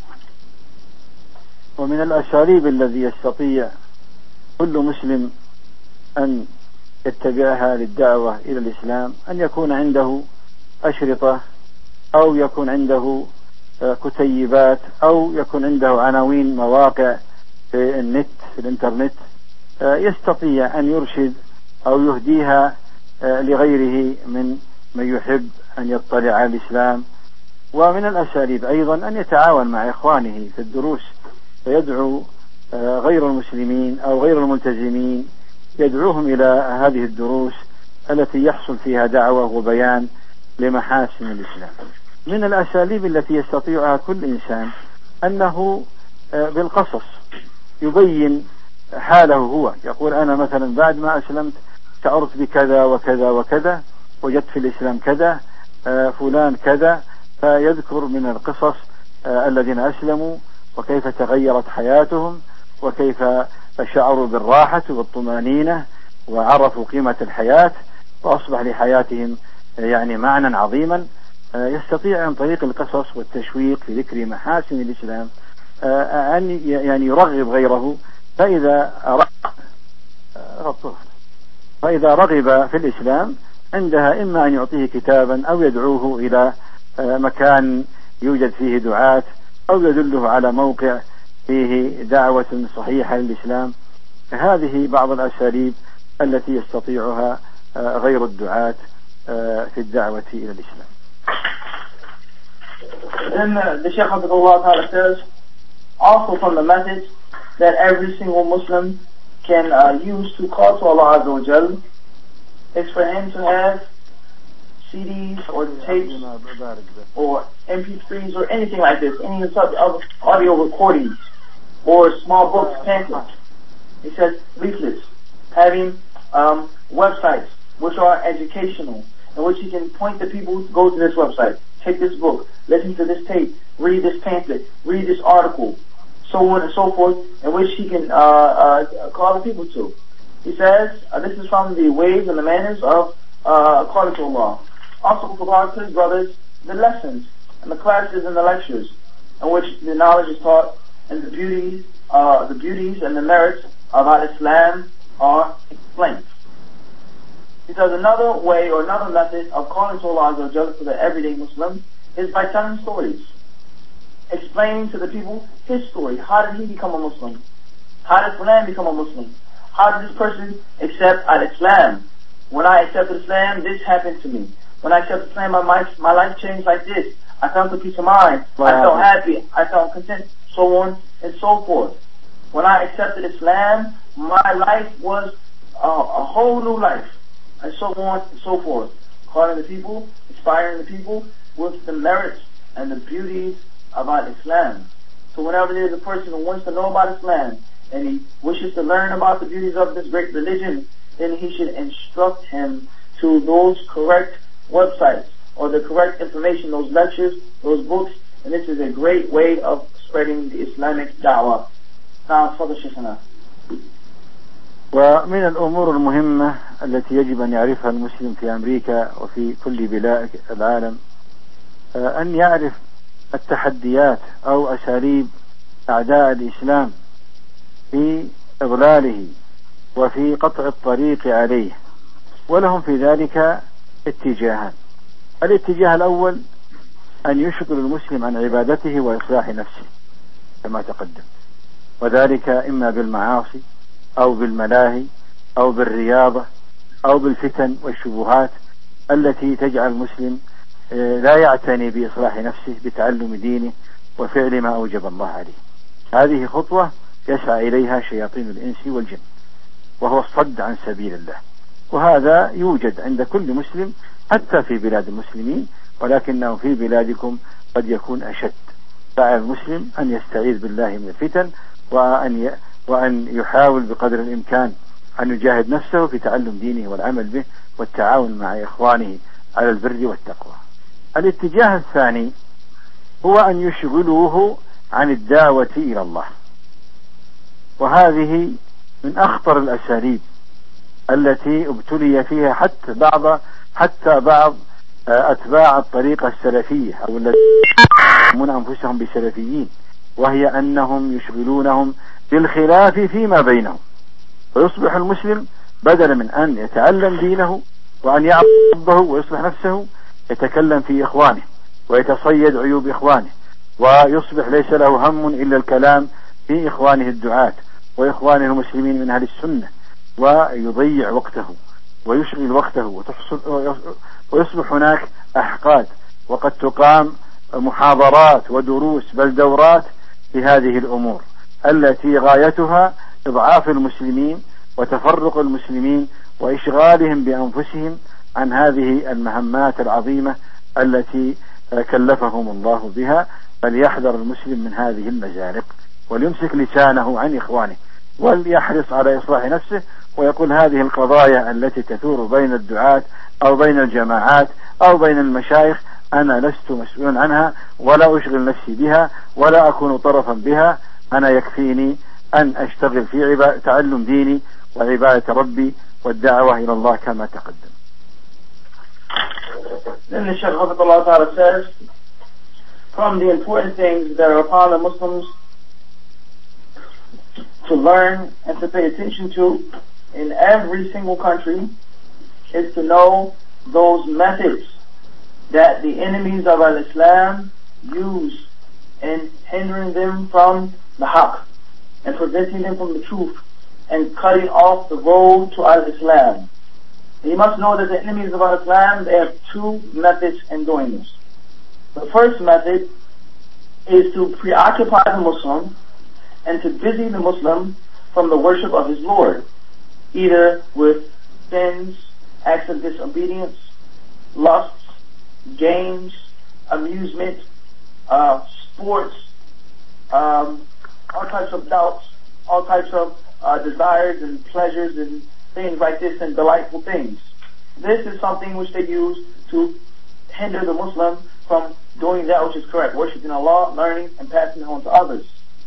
ومن الأساليب الذي يستطيع كل مسلم أن يتبعها للدعوة إلى الإسلام أن يكون عنده أشرطة أو يكون عنده كتيبات أو يكون عنده عناوين مواقع في النت في الإنترنت يستطيع أن يرشد أو يهديها لغيره من من يحب أن يطلع على الإسلام. ومن الأساليب أيضا أن يتعاون مع إخوانه في الدروس فيدعو غير المسلمين أو غير الملتزمين، يدعوهم إلى هذه الدروس التي يحصل فيها دعوة وبيان لمحاسن الإسلام. من الأساليب التي يستطيعها كل إنسان أنه بالقصص يبين حاله هو، يقول أنا مثلا بعد ما أسلمت شعرت بكذا وكذا وكذا، وجدت في الإسلام كذا، فلان كذا، فيذكر من القصص الذين أسلموا وكيف تغيرت حياتهم وكيف شعروا بالراحة والطمأنينة وعرفوا قيمة الحياة وأصبح لحياتهم يعني معنى عظيما. يستطيع عن طريق القصص والتشويق في ذكر محاسن الإسلام أن يعني يرغب غيره، فإذا فإذا رغب في الإسلام عندها إما أن يعطيه كتابا أو يدعوه إلى مكان يوجد فيه دعاة أو يدله على موقع فيه دعوة صحيحة للإسلام. هذه بعض الأساليب التي يستطيعها غير الدعاة في الدعوة إلى الإسلام. Then uh, the Shaykh Hafidhullah Ta'ala says, also from the methods that every single Muslim can uh, use to call to Allah Azza wa Jal is for him to have C Ds or tapes or M P threes or anything like this, any of audio recordings or small books, pamphlets. He says leaflets, having um, websites which are educational, in which he can point the people to go to this website, take this book, listen to this tape, read this pamphlet, read this article, so on and so forth, in which he can uh, uh, call the people to. He says, uh, this is from the ways and the manners of uh, calling to Allah. Also for his brothers, the lessons and the classes and the lectures in which the knowledge is taught and the beauties, uh, the beauties and the merits of Islam are explained. He says another way or another method of calling to Allah Azza wa Jalla for the everyday Muslim is by telling stories, explaining to the people his story. How did he become a Muslim? How did Fulan become a Muslim? How did this person accept Al-Islam? When I accepted Islam, this happened to me. When I accepted Islam, my, my, my life changed like this. I felt a peace of mind. Wow. I felt happy. I felt content, so on and so forth. When I accepted Islam, my life was uh, a whole new life, and so on and so forth. Calling the people, inspiring the people with the merits and the beauties about Islam. So whenever there's a person who wants to know about Islam and he wishes to learn about the beauties of this great religion, then he should instruct him to those correct websites or the correct information, those lectures, those books, and this is a great way of spreading the Islamic da'wah. Now, Father Shaykhana. ومن الأمور المهمة التي يجب أن يعرفها المسلم في أمريكا وفي كل بلاد العالم أن يعرف التحديات أو أساليب أعداء الإسلام في إضلاله وفي قطع الطريق عليه، ولهم في ذلك اتجاهان. الاتجاه الأول أن يشغل المسلم عن عبادته وإصلاح نفسه كما تقدم، وذلك إما بالمعاصي أو بالملاهي أو بالرياضة أو بالفتن والشبهات التي تجعل المسلم لا يعتني بإصلاح نفسه بتعلم دينه وفعل ما أوجب الله عليه. هذه خطوة يسعى إليها شياطين الإنس والجن، وهو الصد عن سبيل الله، وهذا يوجد عند كل مسلم حتى في بلاد المسلمين، ولكنه في بلادكم قد يكون أشد. فعلى المسلم أن يستعيذ بالله من الفتن وأن وأن يحاول بقدر الإمكان أن يجاهد نفسه في تعلم دينه والعمل به والتعاون مع إخوانه على البر والتقوى. الاتجاه الثاني هو أن يشغلوه عن الدعوة إلى الله، وهذه من أخطر الأساليب التي ابتلي فيها حتى بعض حتى بعض أتباع الطريقة السلفية أو الذين يسمون أنفسهم بسلفيين، وهي أنهم يشغلونهم بالخلاف فيما بينهم، ويصبح المسلم بدلا من أن يتعلم دينه وأن يعرف ربه ويصلح نفسه يتكلم في إخوانه ويتصيد عيوب إخوانه، ويصبح ليس له هم إلا الكلام في إخوانه الدعاة وإخوانه المسلمين من أهل السنة، ويضيع وقته ويشغل وقته ويصبح هناك أحقاد، وقد تقام محاضرات ودروس بل دورات في هذه الأمور التي غايتها إضعاف المسلمين وتفرق المسلمين وإشغالهم بأنفسهم عن هذه المهمات العظيمة التي كلفهم الله بها، فليحذر المسلم من هذه المزالق وليمسك لسانه عن إخوانه وليحرص على إصلاح نفسه، ويقول هذه القضايا التي تثور بين الدعاة أو بين الجماعات أو بين المشايخ أنا لست مسؤول عنها ولا أشغل نفسي بها ولا أكون طرفا بها، أنا يكفيني أن أشتغل في عبادة تعلم ديني وعبادة ربي والدعوة إلى الله كما تقدم. Then the Shaykh Hafidhullah Ta'ala says, from the important things that are upon the Muslims to learn and to pay attention to in every single country is to know those methods that the enemies of al-Islam use in hindering them from the haqq and preventing them from the truth and cutting off the road to al-Islam. You must know that the enemies of al-Islam, they have two methods in doing this. The first method is to preoccupy the Muslim and to busy the Muslim from the worship of his Lord, either with sins, acts of disobedience, lusts, games, amusement, uh, sports, um, all types of doubts, all types of uh, desires and pleasures and things like this and delightful things. This is something which they use to hinder the Muslim from doing that which is correct, worshiping Allah, learning, and passing it on to others.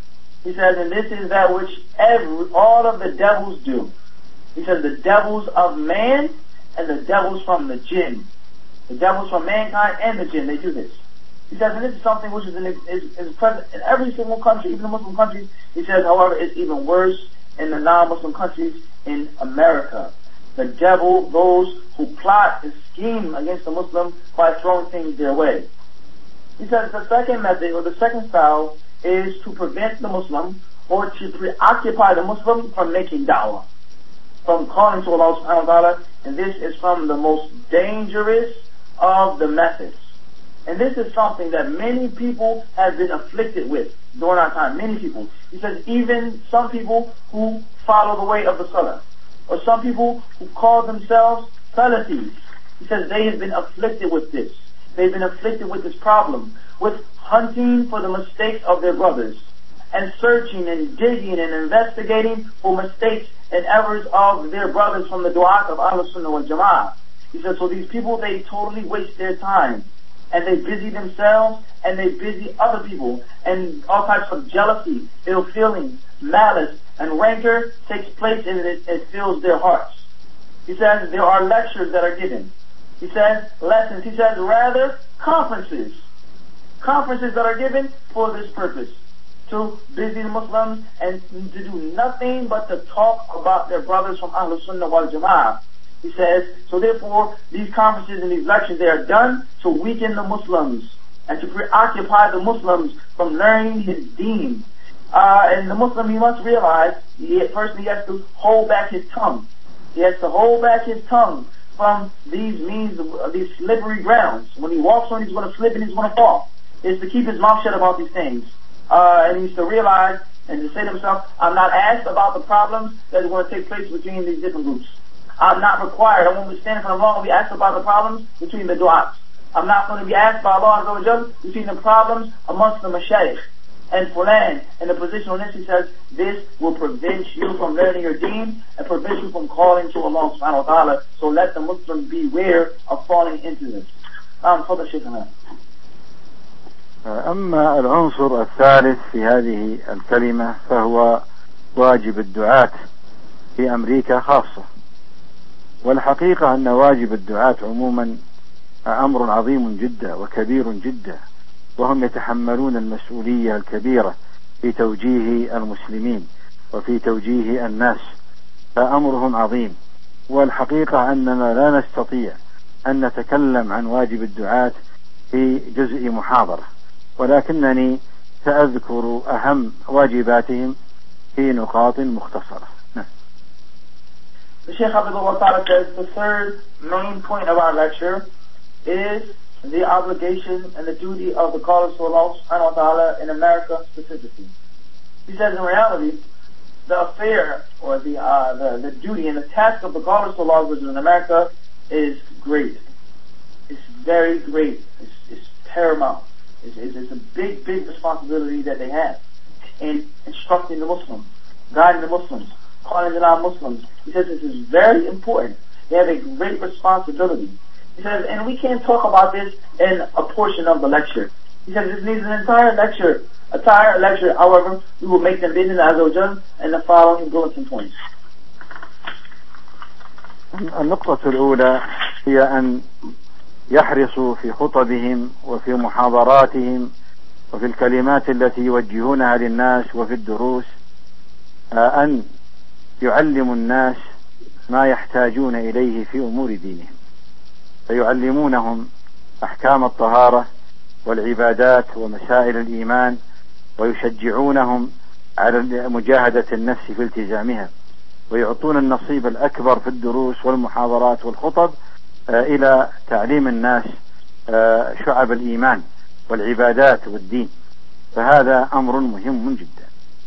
He says, and this is that which every, all of the devils do. He says, the devils of man and the devils from the jinn. The devils from mankind and the jinn, they do this. He says, and this is something which is, in, is, is present in every single country, even the Muslim countries. He says, however, it's even worse in the non-Muslim countries in America. The devil, those who plot and scheme against the Muslim by throwing things their way. He says the second method, or the second style, is to prevent the Muslim or to preoccupy the Muslim from making da'wah, from calling to Allah subhanahu wa ta'ala, and this is from the most dangerous of the methods. And this is something that many people have been afflicted with during our time, many people. He says even some people who follow the way of the Salaf, or some people who call themselves Salafis. He says they have been afflicted with this. They've been afflicted with this problem, with hunting for the mistakes of their brothers, and searching and digging and investigating for mistakes and errors of their brothers from the du'at of Ahlus Sunnah wal Jama'ah. He says, so these people, they totally waste their time, and they busy themselves, and they busy other people, and all types of jealousy, ill feelings, malice, and rancor takes place, and it, it fills their hearts. He says there are lectures that are given. He says lessons. He says rather conferences. Conferences that are given for this purpose. To busy the Muslims and to do nothing but to talk about their brothers from Ahlus Sunnah wal Jama'ah. He says, so therefore these conferences and these lectures, they are done to weaken the Muslims and to preoccupy the Muslims from learning his deen. Uh, and the Muslim, he must realize, he, first he has to hold back his tongue. He has to hold back his tongue from these means, of, these slippery grounds. When he walks on, he's going to slip and he's going to fall. He has to keep his mouth shut about these things. Uh, and he needs to realize and to say to himself, I'm not asked about the problems that are going to take place between these different groups. I'm not required. I won't be standing for long and be asked about the problems between the du'ats. I'm not going to be asked by Allah Azza wa Jal between the problems amongst the mashayikh. And fulan, in the position on this, he says, this will prevent you from learning your deen and prevent you from calling to Allah subhanahu wa ta'ala. So let the Muslim beware of falling into this. Um, for the Shaykhana. أما العنصر الثالث في هذه الكلمة فهو واجب الدعاة في أمريكا خاصة. والحقيقة أن واجب الدعاة عموما أمر عظيم جدا وكبير جدا، وهم يتحملون المسؤولية الكبيرة في توجيه المسلمين وفي توجيه الناس، فأمرهم عظيم. والحقيقة أننا لا نستطيع أن نتكلم عن واجب الدعاة في جزء محاضرة، ولكنني سأذكر أهم واجباتهم في نقاط مختصرة. The Shaykh Hafidhullah Ta'ala says the third main point of our lecture is the obligation and the duty of the callers to Allah subhanahu wa ta'ala in America specifically. He says in reality, the affair or the, uh, the, the duty and the task of the callers to Allah in America is great. It's very great. It's, it's paramount. It's, it's, it's a big, big responsibility that they have in instructing the Muslims, guiding the Muslims, calling the non-Muslims. He says this is very important. They have a great responsibility. He says, and we can't talk about this in a portion of the lecture. He says this needs an entire lecture, entire lecture. However, we will make them in Azza wa Jal and the following bulletin points. النقطة الأولى هي أن يحرصوا في خطبهم وفي محاضراتهم وفي الكلمات التي يوجهونها للناس وفي الدروس أن يعلموا الناس ما يحتاجون إليه في أمور دينهم، فيعلمونهم أحكام الطهارة والعبادات ومسائل الإيمان، ويشجعونهم على مجاهدة النفس في التزامها، ويعطون النصيب الأكبر في الدروس والمحاضرات والخطب إلى تعليم الناس شعب الإيمان والعبادات والدين، فهذا أمر مهم جدا.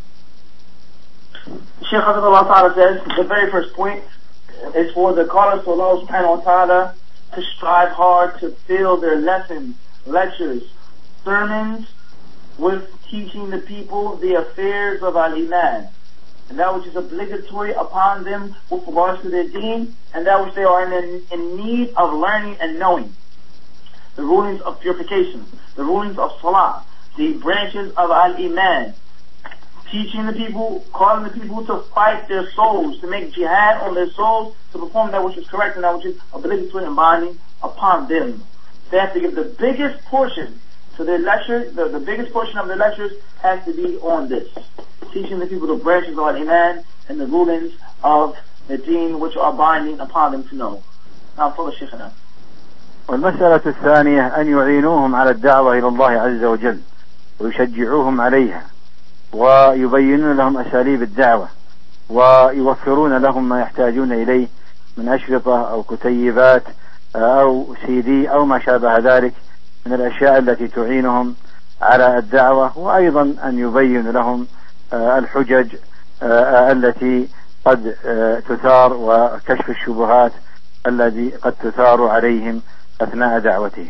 Shaykh Hafidhullah Ta'ala says the very first point is for the callers to Allah Subhanahu wa Ta'ala to strive hard to fill their lessons, lectures, sermons with teaching the people the affairs of Al-Iman, and that which is obligatory upon them with regards to their deen, and that which they are in, in need of learning and knowing. The rulings of purification, the rulings of Salah, the branches of Al-Iman, teaching the people, calling the people to fight their souls, to make jihad on their souls, to perform that which is correct and that which is obligatory and binding upon them. They have to give the biggest portion to their lecture, the, the biggest portion of their lectures has to be on this. Teaching the people the branches of Al-Iman and the rulings of the deen which are binding upon them to know. Now follow Shaykhana. والمسألة الثانية أن يعينوهم على الدعوة إلى الله عز وجل ويشجعوهم عليها ويبينون لهم أساليب الدعوة ويوفرون لهم ما يحتاجون إليه من أشرطة أو كتيبات أو سي دي أو ما شابه ذلك من الأشياء التي تعينهم على الدعوة، وأيضا أن يبين لهم الحجج التي قد تثار وكشف الشبهات الذي قد تثار عليهم أثناء دعوتهم.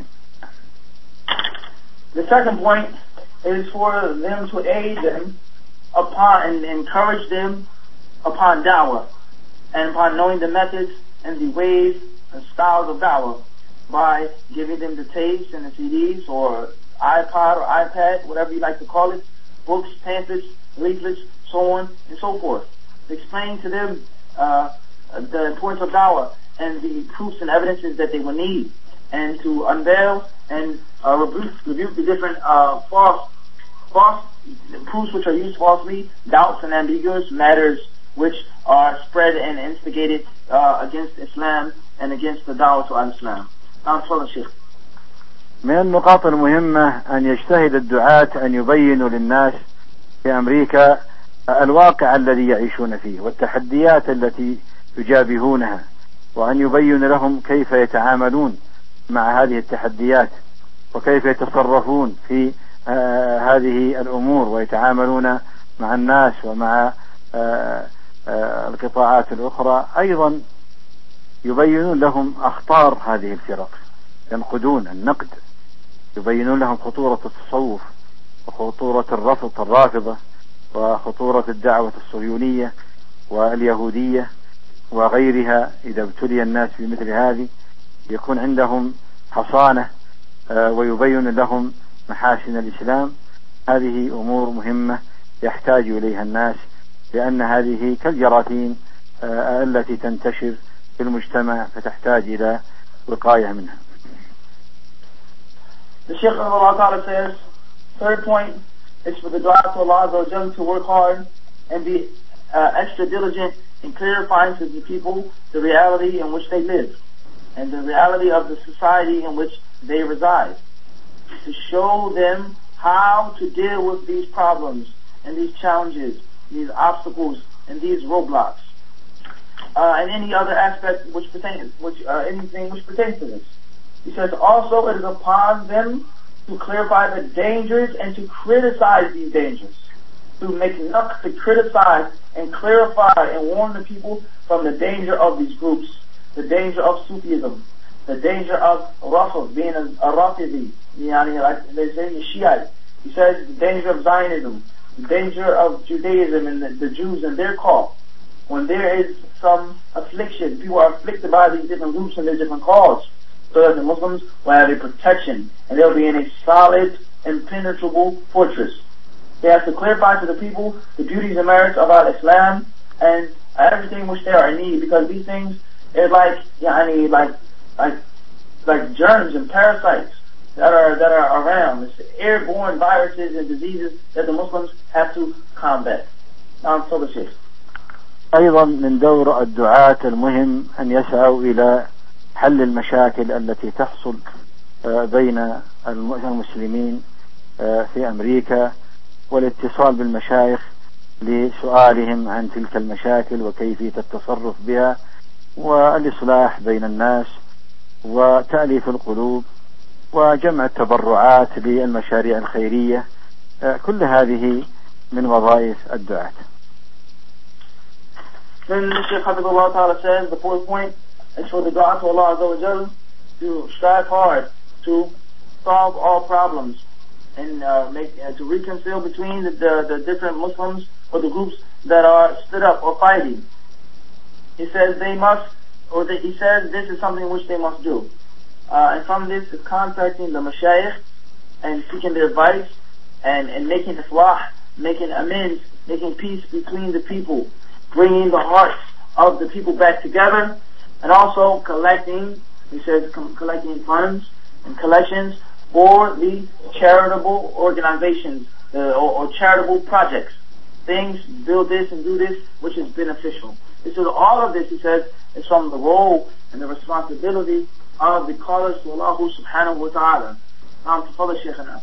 The second point is for them to aid them upon and encourage them upon da'wah and upon knowing the methods and the ways and styles of da'wah by giving them the tapes and the C Ds or iPod or iPad, whatever you like to call it, books, pamphlets, leaflets, so on and so forth. Explain to them uh, the importance of da'wah and the proofs and evidences that they will need, and to unveil and uh, rebuke, rebuke the different uh, false false proofs which are used falsely, doubts and ambiguous matters which are spread and instigated uh, against Islam and against the da'wah to al-Islam. Now, follow Shaykh. من النقاط المهمة أن يجتهد الدعاة أن يبينوا للناس في أمريكا الواقع الذي يعيشون فيه والتحديات التي يجابهونها، وأن يبين لهم كيف يتعاملون مع هذه التحديات وكيف يتصرفون في آه هذه الأمور ويتعاملون مع الناس ومع آه آه القطاعات الأخرى. أيضا يبينون لهم أخطار هذه الفرق، ينقدون النقد، يبينون لهم خطورة التصوف وخطورة الرفض الرافضة وخطورة الدعوة الصهيونية واليهودية وغيرها. إذا ابتلي الناس بمثل هذه يكون عندهم حصانة ويبين لهم محاسن الإسلام. هذه أمور مهمة يحتاج إليها الناس، لأن هذه كالجراثيم التي تنتشر في المجتمع فتحتاج إلى وقاية منها. The Shaykh of Allah Ta'ala says, third point is for the dua to Allah Azza wa Jalla to work hard and be uh, extra diligent in clarifying to the people the reality in which they live and the reality of the society in which they reside, to show them how to deal with these problems and these challenges, these obstacles and these roadblocks, uh, and any other aspect which pertains, which uh, anything which pertains to this. He says also it is upon them to clarify the dangers and to criticize these dangers, to make enough to criticize and clarify and warn the people from the danger of these groups, the danger of Sufism, the danger of Rasul being a, a Rafidi, yani, like they say, Shiite. He says the danger of Zionism, the danger of Judaism and the, the Jews and their call. When there is some affliction, people are afflicted by these different groups and their different calls, so that the Muslims will have a protection and they'll be in a solid, impenetrable fortress. They have to clarify to the people the beauties and merits of Al-Islam and everything which they are in need, because these things are like, yani, like, like, like germs and parasites that are that are around. It's airborne viruses and diseases that the Muslims have to combat. Now, so the Sheikh. أيضا من دور الدعاة المهم أن يسعوا إلى حل المشاكل التي تحصل بين المسلمين في أمريكا، والاتصال بالمشايخ لسؤالهم عن تلك المشاكل وكيفية التصرف بها، والإصلاح بين الناس، وتأليف القلوب، وجمع التبرعات للمشاريع الخيرية. كل هذه من وظائف الدعاة. Then the Shaykh Habibullah Ta'ala says the fourth point is for the dua to Allah Azza wa Jal to strive hard to solve all problems and uh, make uh, to reconcile between the, the, the different Muslims or the groups that are stood up or fighting. He says they must, or that he says this is something which they must do. Uh, and from this is contacting the mashayikh and seeking their advice and, and making islah, making amends, making peace between the people, bringing the hearts of the people back together, and also collecting, he says, collecting funds and collections for the charitable organizations uh, or, or charitable projects. Things, build this and do this, which is beneficial. This is all of this, he says, is from the role and the responsibility of the callers to Allah subhanahu wa ta'ala. نعم تفضل شيخنا.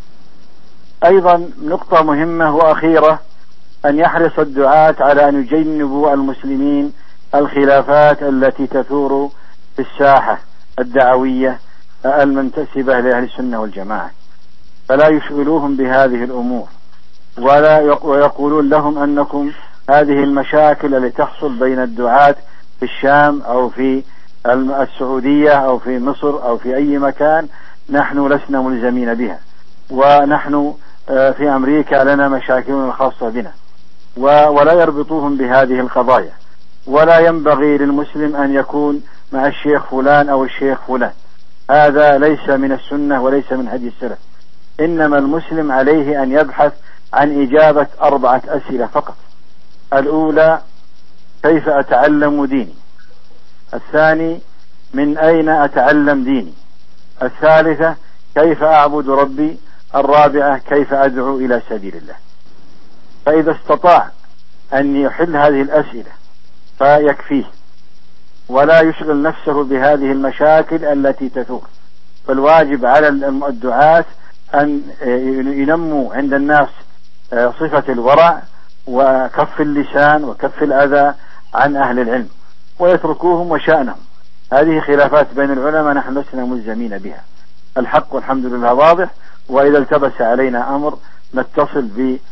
أيضا نقطة مهمة وأخيرة أن يحرص الدعاة على أن يجنبوا المسلمين الخلافات التي تثور في الساحة الدعوية المنتسبة لأهل السنة والجماعة، فلا يشغلوهم بهذه الأمور، ولا ويقولون لهم أنكم هذه المشاكل التي تحصل بين الدعاة في الشام أو في السعودية أو في مصر أو في أي مكان نحن لسنا ملزمين بها، ونحن في أمريكا لنا مشاكلنا الخاصة بنا، ولا يربطوهم بهذه القضايا. ولا ينبغي للمسلم أن يكون مع الشيخ فلان أو الشيخ فلان، هذا ليس من السنة وليس من هدي السلف. إنما المسلم عليه أن يبحث عن إجابة أربعة أسئلة فقط. الأولى: كيف أتعلم ديني؟ الثاني: من أين أتعلم ديني؟ الثالثة: كيف أعبد ربي؟ الرابعة: كيف أدعو إلى سبيل الله؟ فإذا استطاع أن يحل هذه الأسئلة فيكفيه، ولا يشغل نفسه بهذه المشاكل التي تثور. فالواجب على الدعاة أن ينموا عند الناس صفة الورع وكف اللسان وكف الأذى عن أهل العلم، ويتركوهم وشأنهم. هذه خلافات بين العلماء نحن لسنا ملزمين بها. الحق والحمد لله واضح، وإذا التبس علينا أمر نتصل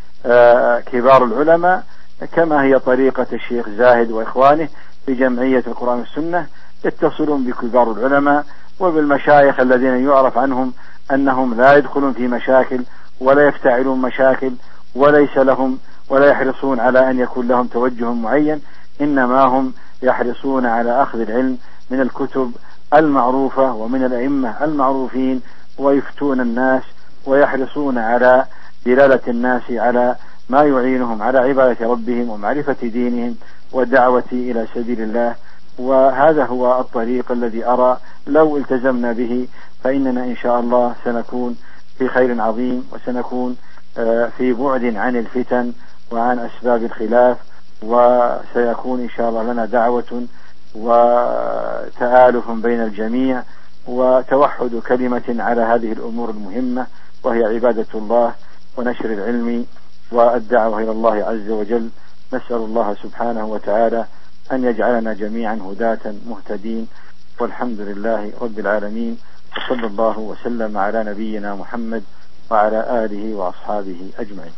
بكبار العلماء كما هي طريقة الشيخ زاهد وإخوانه في جمعية القرآن والسنة، يتصلون بكبار العلماء وبالمشايخ الذين يعرف عنهم أنهم لا يدخلون في مشاكل ولا يفتعلون مشاكل وليس لهم ولا يحرصون على أن يكون لهم توجه معين، إنما هم يحرصون على أخذ العلم من الكتب المعروفة ومن الأئمة المعروفين، ويفتون الناس ويحرصون على دلالة الناس على ما يعينهم على عبادة ربهم ومعرفة دينهم والدعوة إلى سبيل الله. وهذا هو الطريق الذي أرى لو التزمنا به فإننا إن شاء الله سنكون في خير عظيم، وسنكون في بعد عن الفتن وعن أسباب الخلاف، وسيكون إن شاء الله لنا دعوة وتآلف بين الجميع وتوحد كلمة على هذه الأمور المهمة، وهي عبادة الله ونشر العلم والدعوة إلى الله عز وجل. نسأل الله سبحانه وتعالى أن يجعلنا جميعا هداة مهتدين، والحمد لله رب العالمين، وصلى الله وسلم على نبينا محمد وعلى آله وأصحابه أجمعين.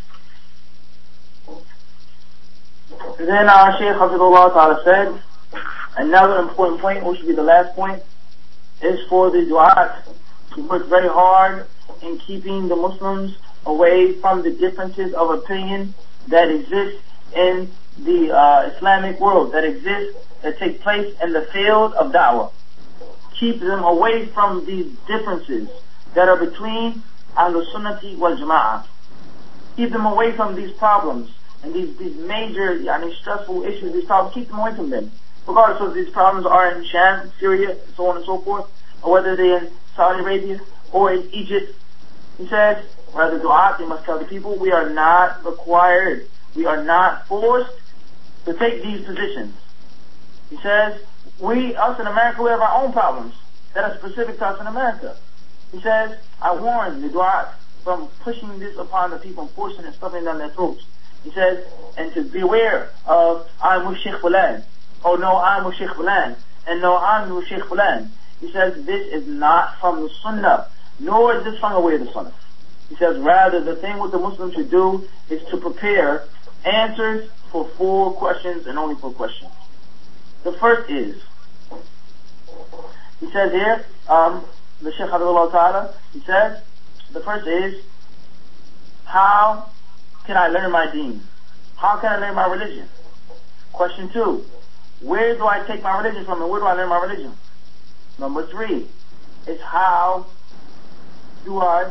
Then our Shaykh Hafidullah Ta'ala said, Another important point, which should be the last point, is for the du'at to work very hard in keeping the Muslims away from the differences of opinion that exist in the uh, Islamic world, that exist, that take place in the field of da'wah. Keep them away from these differences that are between Ahlul Sunnati wal Jama'ah. Keep them away from these problems and these, these major, I mean, stressful issues, these problems. Keep them away from them. Regardless of these problems are in Sham, Syria, so on and so forth, or whether they're in Saudi Arabia or in Egypt. He says, rather du'at, they must tell the people, we are not required, we are not forced to take these positions. He says, we, us in America, we have our own problems that are specific to us in America. He says, I warn the du'at from pushing this upon the people and forcing it, stuffing it down their throats. He says, and to beware of, I'm with Sheikh Fulan. Oh no, I'm with Sheikh Fulan. And no, I'm with Sheikh Fulan. He says, this is not from the Sunnah, nor is this from the way of the Sunnah. He says, rather, the thing what the Muslims should do is to prepare answers for four questions and only four questions. The first is, he says here, um, the Shaykh Abdullah Ta'ala, he says, the first is, how can I learn my deen? How can I learn my religion? Question two, where do I take my religion from and where do I learn my religion? Number three is, how do I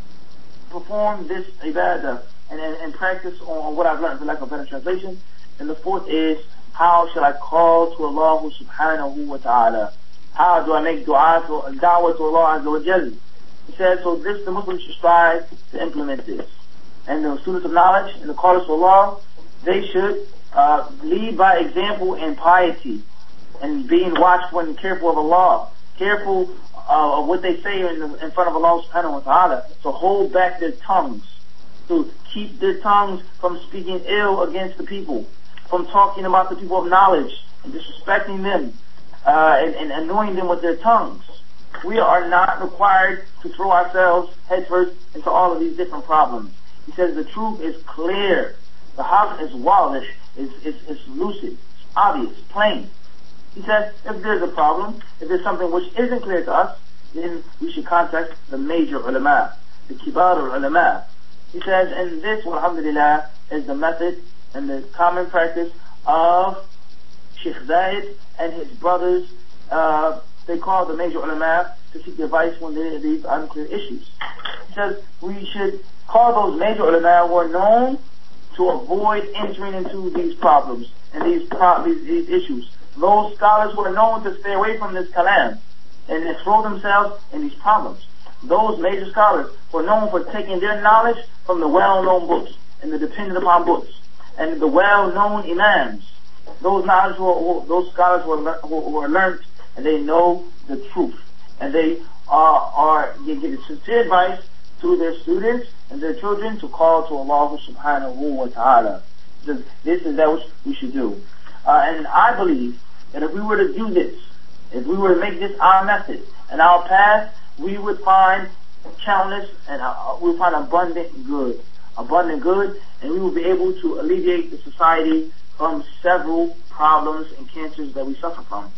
perform this ibadah and, and, and practice on what I've learned, for lack of a better translation. And the fourth is, how shall I call to Allah subhanahu wa ta'ala? How do I make dua to, da'wah to Allah azza wa jal? He says, so this, the Muslims should strive to implement this. And the students of knowledge and the callers to Allah, they should uh, lead by example in piety and being watchful and careful of Allah, careful uh, of what they say in, the, in front of Allah subhanahu wa ta'ala, to hold back their tongues, to keep their tongues from speaking ill against the people, from talking about the people of knowledge and disrespecting them uh, and, and annoying them with their tongues. We are not required to throw ourselves headfirst into all of these different problems. He says the truth is clear. The haqq is wadish, is, is, is lucid, it's obvious, plain. He says if there's a problem, if there's something which isn't clear to us, then we should contact the major ulama, the kibar ulama. He says, and this, alhamdulillah, is the method and the common practice of Sheikh Zayed and his brothers. Uh, they call the major ulama to seek advice when there are these unclear issues. He says we should call those major ulama who are known to avoid entering into these problems and these, pro- these, these issues. Those scholars who are known to stay away from this kalam and to throw themselves in these problems. Those major scholars who are known for taking their knowledge from the well-known books and the dependent upon books and the well-known imams. Those knowledge who are, who, those scholars who are, who, who are learned and they know the truth and they are, are they give sincere advice to their students and their children to call to Allah subhanahu wa ta'ala. This, this is that which we should do. Uh, and I believe that if we were to do this, if we were to make this our method and our path, we would find countless and uh, we would find abundant good. Abundant good, and we will be able to alleviate the society from several problems and cancers that we suffer from.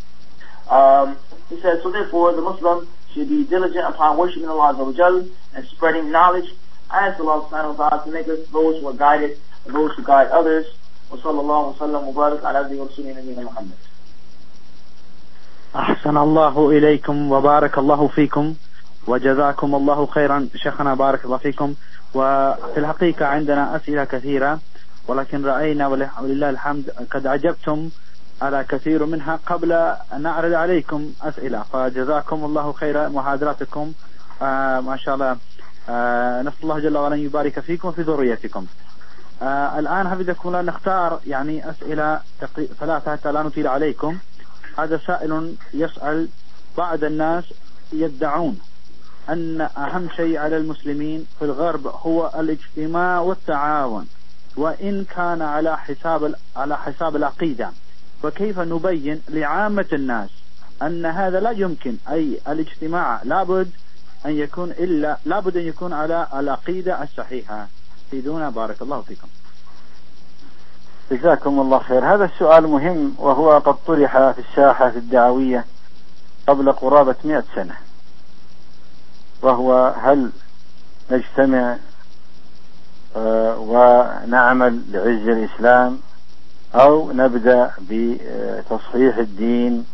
Um, he says, so therefore the Muslim should be diligent upon worshiping Allah Azza wa Jal and spreading knowledge. I ask Allah subhanahu wa ta'ala to make us those who are guided and those who guide others. Wa sallallahu wa sallam wa barak ala abdihi wa rasulih nabiyyina Muhammad. أحسن الله إليكم وبارك الله فيكم وجزاكم الله خيرا شيخنا، بارك الله فيكم. وفي الحقيقة عندنا أسئلة كثيرة، ولكن رأينا ولله الحمد قد عجبتم على كثير منها قبل أن نعرض عليكم أسئلة، فجزاكم الله خيرا محاضراتكم. آه ما شاء الله. آه نسأل الله جل وعلا يبارك فيكم وفي ذريتكم. آه الآن حفظكم الله نختار يعني أسئلة ثلاثة حتى لا نطيل عليكم. هذا سائل يسأل: بعض الناس يدعون أن أهم شيء على المسلمين في الغرب هو الاجتماع والتعاون، وإن كان على حساب على حساب العقيدة، فكيف نبين لعامة الناس أن هذا لا يمكن؟ أي الاجتماع لابد أن يكون إلا لابد أن يكون على العقيدة الصحيحة. فيدونا بارك الله فيكم. جزاكم الله خير. هذا السؤال مهم، وهو قد طرح في الساحة الدعوية قبل قرابة مئة سنة، وهو هل نجتمع ونعمل لعز الإسلام أو نبدأ بتصحيح الدين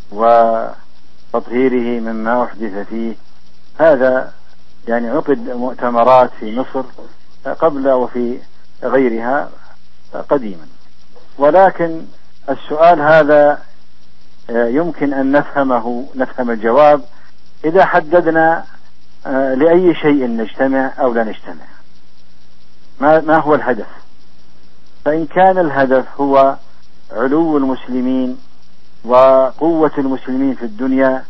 وتطهيره مما أحدث فيه. هذا يعني عقد مؤتمرات في مصر قبل وفي غيرها قديما، ولكن السؤال هذا يمكن أن نفهمه نفهم الجواب إذا حددنا لأي شيء نجتمع أو لا نجتمع، ما, ما هو الهدف. فإن كان الهدف هو علو المسلمين وقوة المسلمين في الدنيا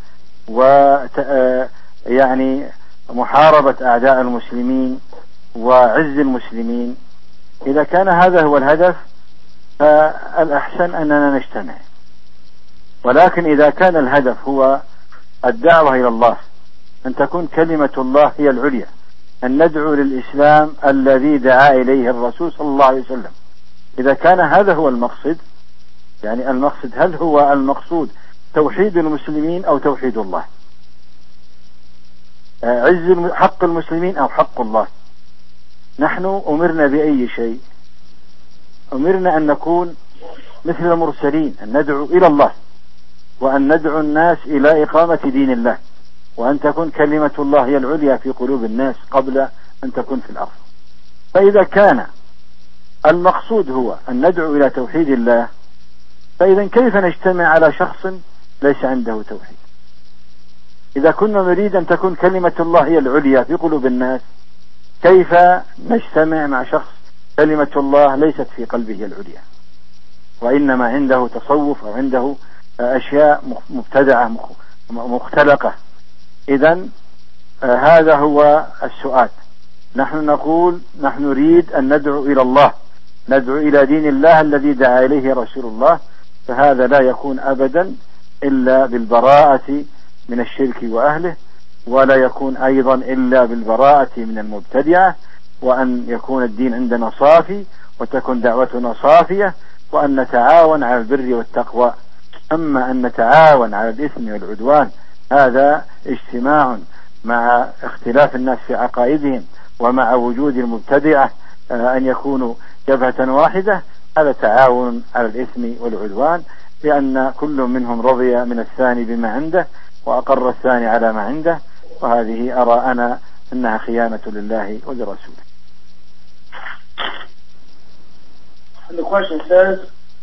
ويعني محاربة أعداء المسلمين وعز المسلمين، إذا كان هذا هو الهدف فالأحسن أننا نجتمع. ولكن إذا كان الهدف هو الدعوة إلى الله، أن تكون كلمة الله هي العليا، أن ندعو للإسلام الذي دعا إليه الرسول صلى الله عليه وسلم، إذا كان هذا هو المقصد، يعني المقصد هل هو المقصود توحيد المسلمين أو توحيد الله، عز حق المسلمين أو حق الله. نحن أمرنا بأي شيء؟ أمرنا أن نكون مثل المرسلين، أن ندعو إلى الله وأن ندعو الناس إلى إقامة دين الله، وأن تكون كلمة الله هي العليا في قلوب الناس قبل أن تكون في الأرض. فإذا كان المقصود هو أن ندعو إلى توحيد الله، فإذا كيف نجتمع على شخص ليس عنده توحيد؟ إذا كنا نريد أن تكون كلمة الله هي العليا في قلوب الناس، كيف نجتمع مع شخص كلمة الله ليست في قلبه العليا، وإنما عنده تصوف أو عنده أشياء مبتدعة مختلقة؟ إذن هذا هو السؤال. نحن نقول نحن نريد أن ندعو إلى الله، ندعو إلى دين الله الذي دعا إليه رسول الله، فهذا لا يكون أبدا إلا بالبراءة من الشرك وأهله، ولا يكون أيضا إلا بالبراءة من المبتدعة، وأن يكون الدين عندنا صافي وتكون دعوتنا صافية، وأن نتعاون على البر والتقوى. أما أن نتعاون على الإثم والعدوان هذا اجتماع مع اختلاف الناس في عقائدهم ومع وجود المبتدعة أن يكونوا جبهة واحدة، هذا تعاون على الإثم والعدوان، لأن كل منهم رضي من الثاني بما عنده وأقر الثاني على ما عنده، وهذه أرى أنا أنها خيانة لله ولرسوله. The question says,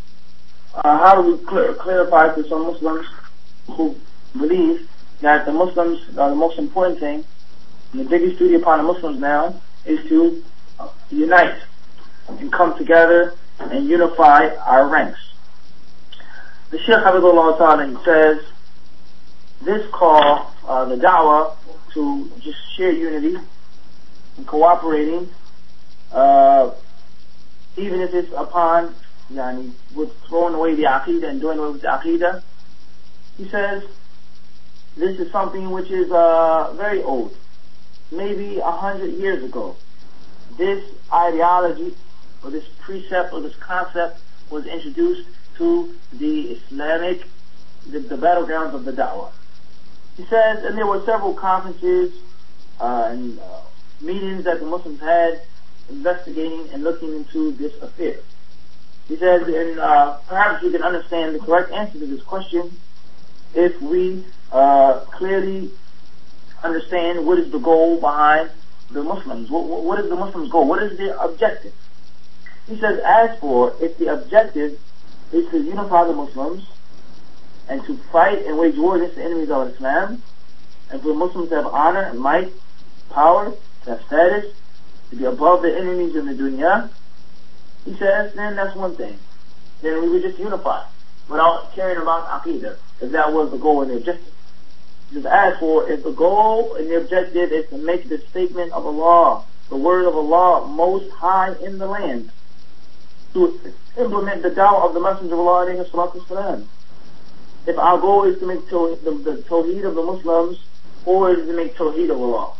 uh, how do we clear, clarify to some Muslims who believe that the Muslims are the most important thing, and the biggest duty upon the Muslims now is to uh, unite and come together and unify our ranks. The Shaykh Habibullah Ta'ala says, this call, uh, the da'wah, to just share unity and cooperating, uh, even if it's upon, yani, with throwing away the aqidah and doing away with the aqidah. He says, this is something which is uh, very old. Maybe a hundred years ago, this ideology or this precept or this concept was introduced to the Islamic, the, the battlegrounds of the da'wah. He says, and there were several conferences uh, and uh, meetings that the Muslims had investigating and looking into this affair. He says, and uh, perhaps we can understand the correct answer to this question if we uh, clearly understand what is the goal behind the Muslims. What, what is the Muslims' goal? What is their objective? He says, as for if the objective is to unify the Muslims and to fight and wage war against the enemies of Islam, and for the Muslims to have honor and might, power, to have status, to be above the enemies in the dunya, he says, then that's one thing. Then we would just unify without caring about aqidah, if that was the goal and the objective. He says, as for if the goal and the objective is to make the statement of Allah, the word of Allah, most high in the land, to implement the da'wah of the Messenger of Allah alayhi salatu wasalam. If our goal is to make to, the, the tawheed of the Muslims, or is to make tawheed of Allah,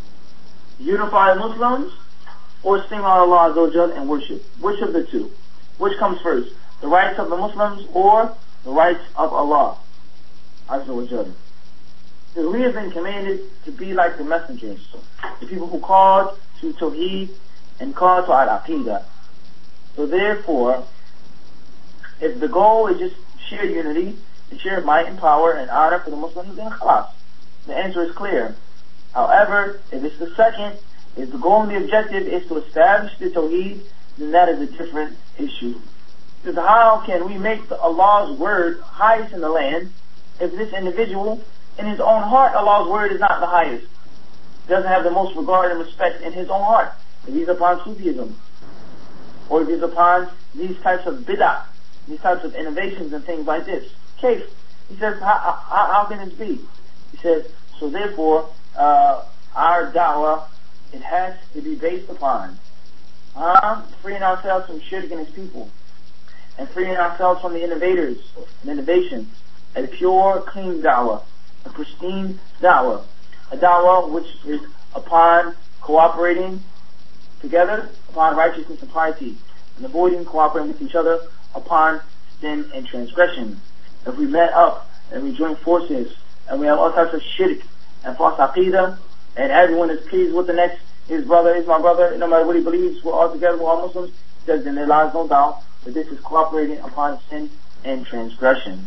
unify Muslims, or sing on Allah Azza wa Jal and worship. Which of the two? Which comes first? The rights of the Muslims or the rights of Allah Azza wa Jalla? Because we have been commanded to be like the messengers, the people who called to Tawheed and called to Al-Aqidah. So therefore, if the goal is just sheer unity, and sheer might and power and honor for the Muslims, then khalas. The answer is clear. However, if it's the second, if the goal and the objective is to establish the Tawheed, then that is a different issue. Because how can we make the Allah's word highest in the land if this individual, in his own heart, Allah's word is not the highest? Doesn't have the most regard and respect in his own heart. If he's upon Sufism, or if he's upon these types of bid'ah, these types of innovations and things like this. Case, he says, how, how, how can this be? He says, so therefore, uh, our da'wah, it has to be based upon uh, freeing ourselves from shirk and his people, and freeing ourselves from the innovators and innovations. A pure, clean da'wah, a pristine da'wah, a da'wah which is upon cooperating together, upon righteousness and piety, and avoiding cooperating with each other upon sin and transgression. If we met up and we join forces and we have all types of shirk and false aqidah, and everyone is pleased with the next, his brother is my brother, no matter what he believes, we're all together, we're all Muslims, then there lies no doubt that this is cooperating upon sin and transgression.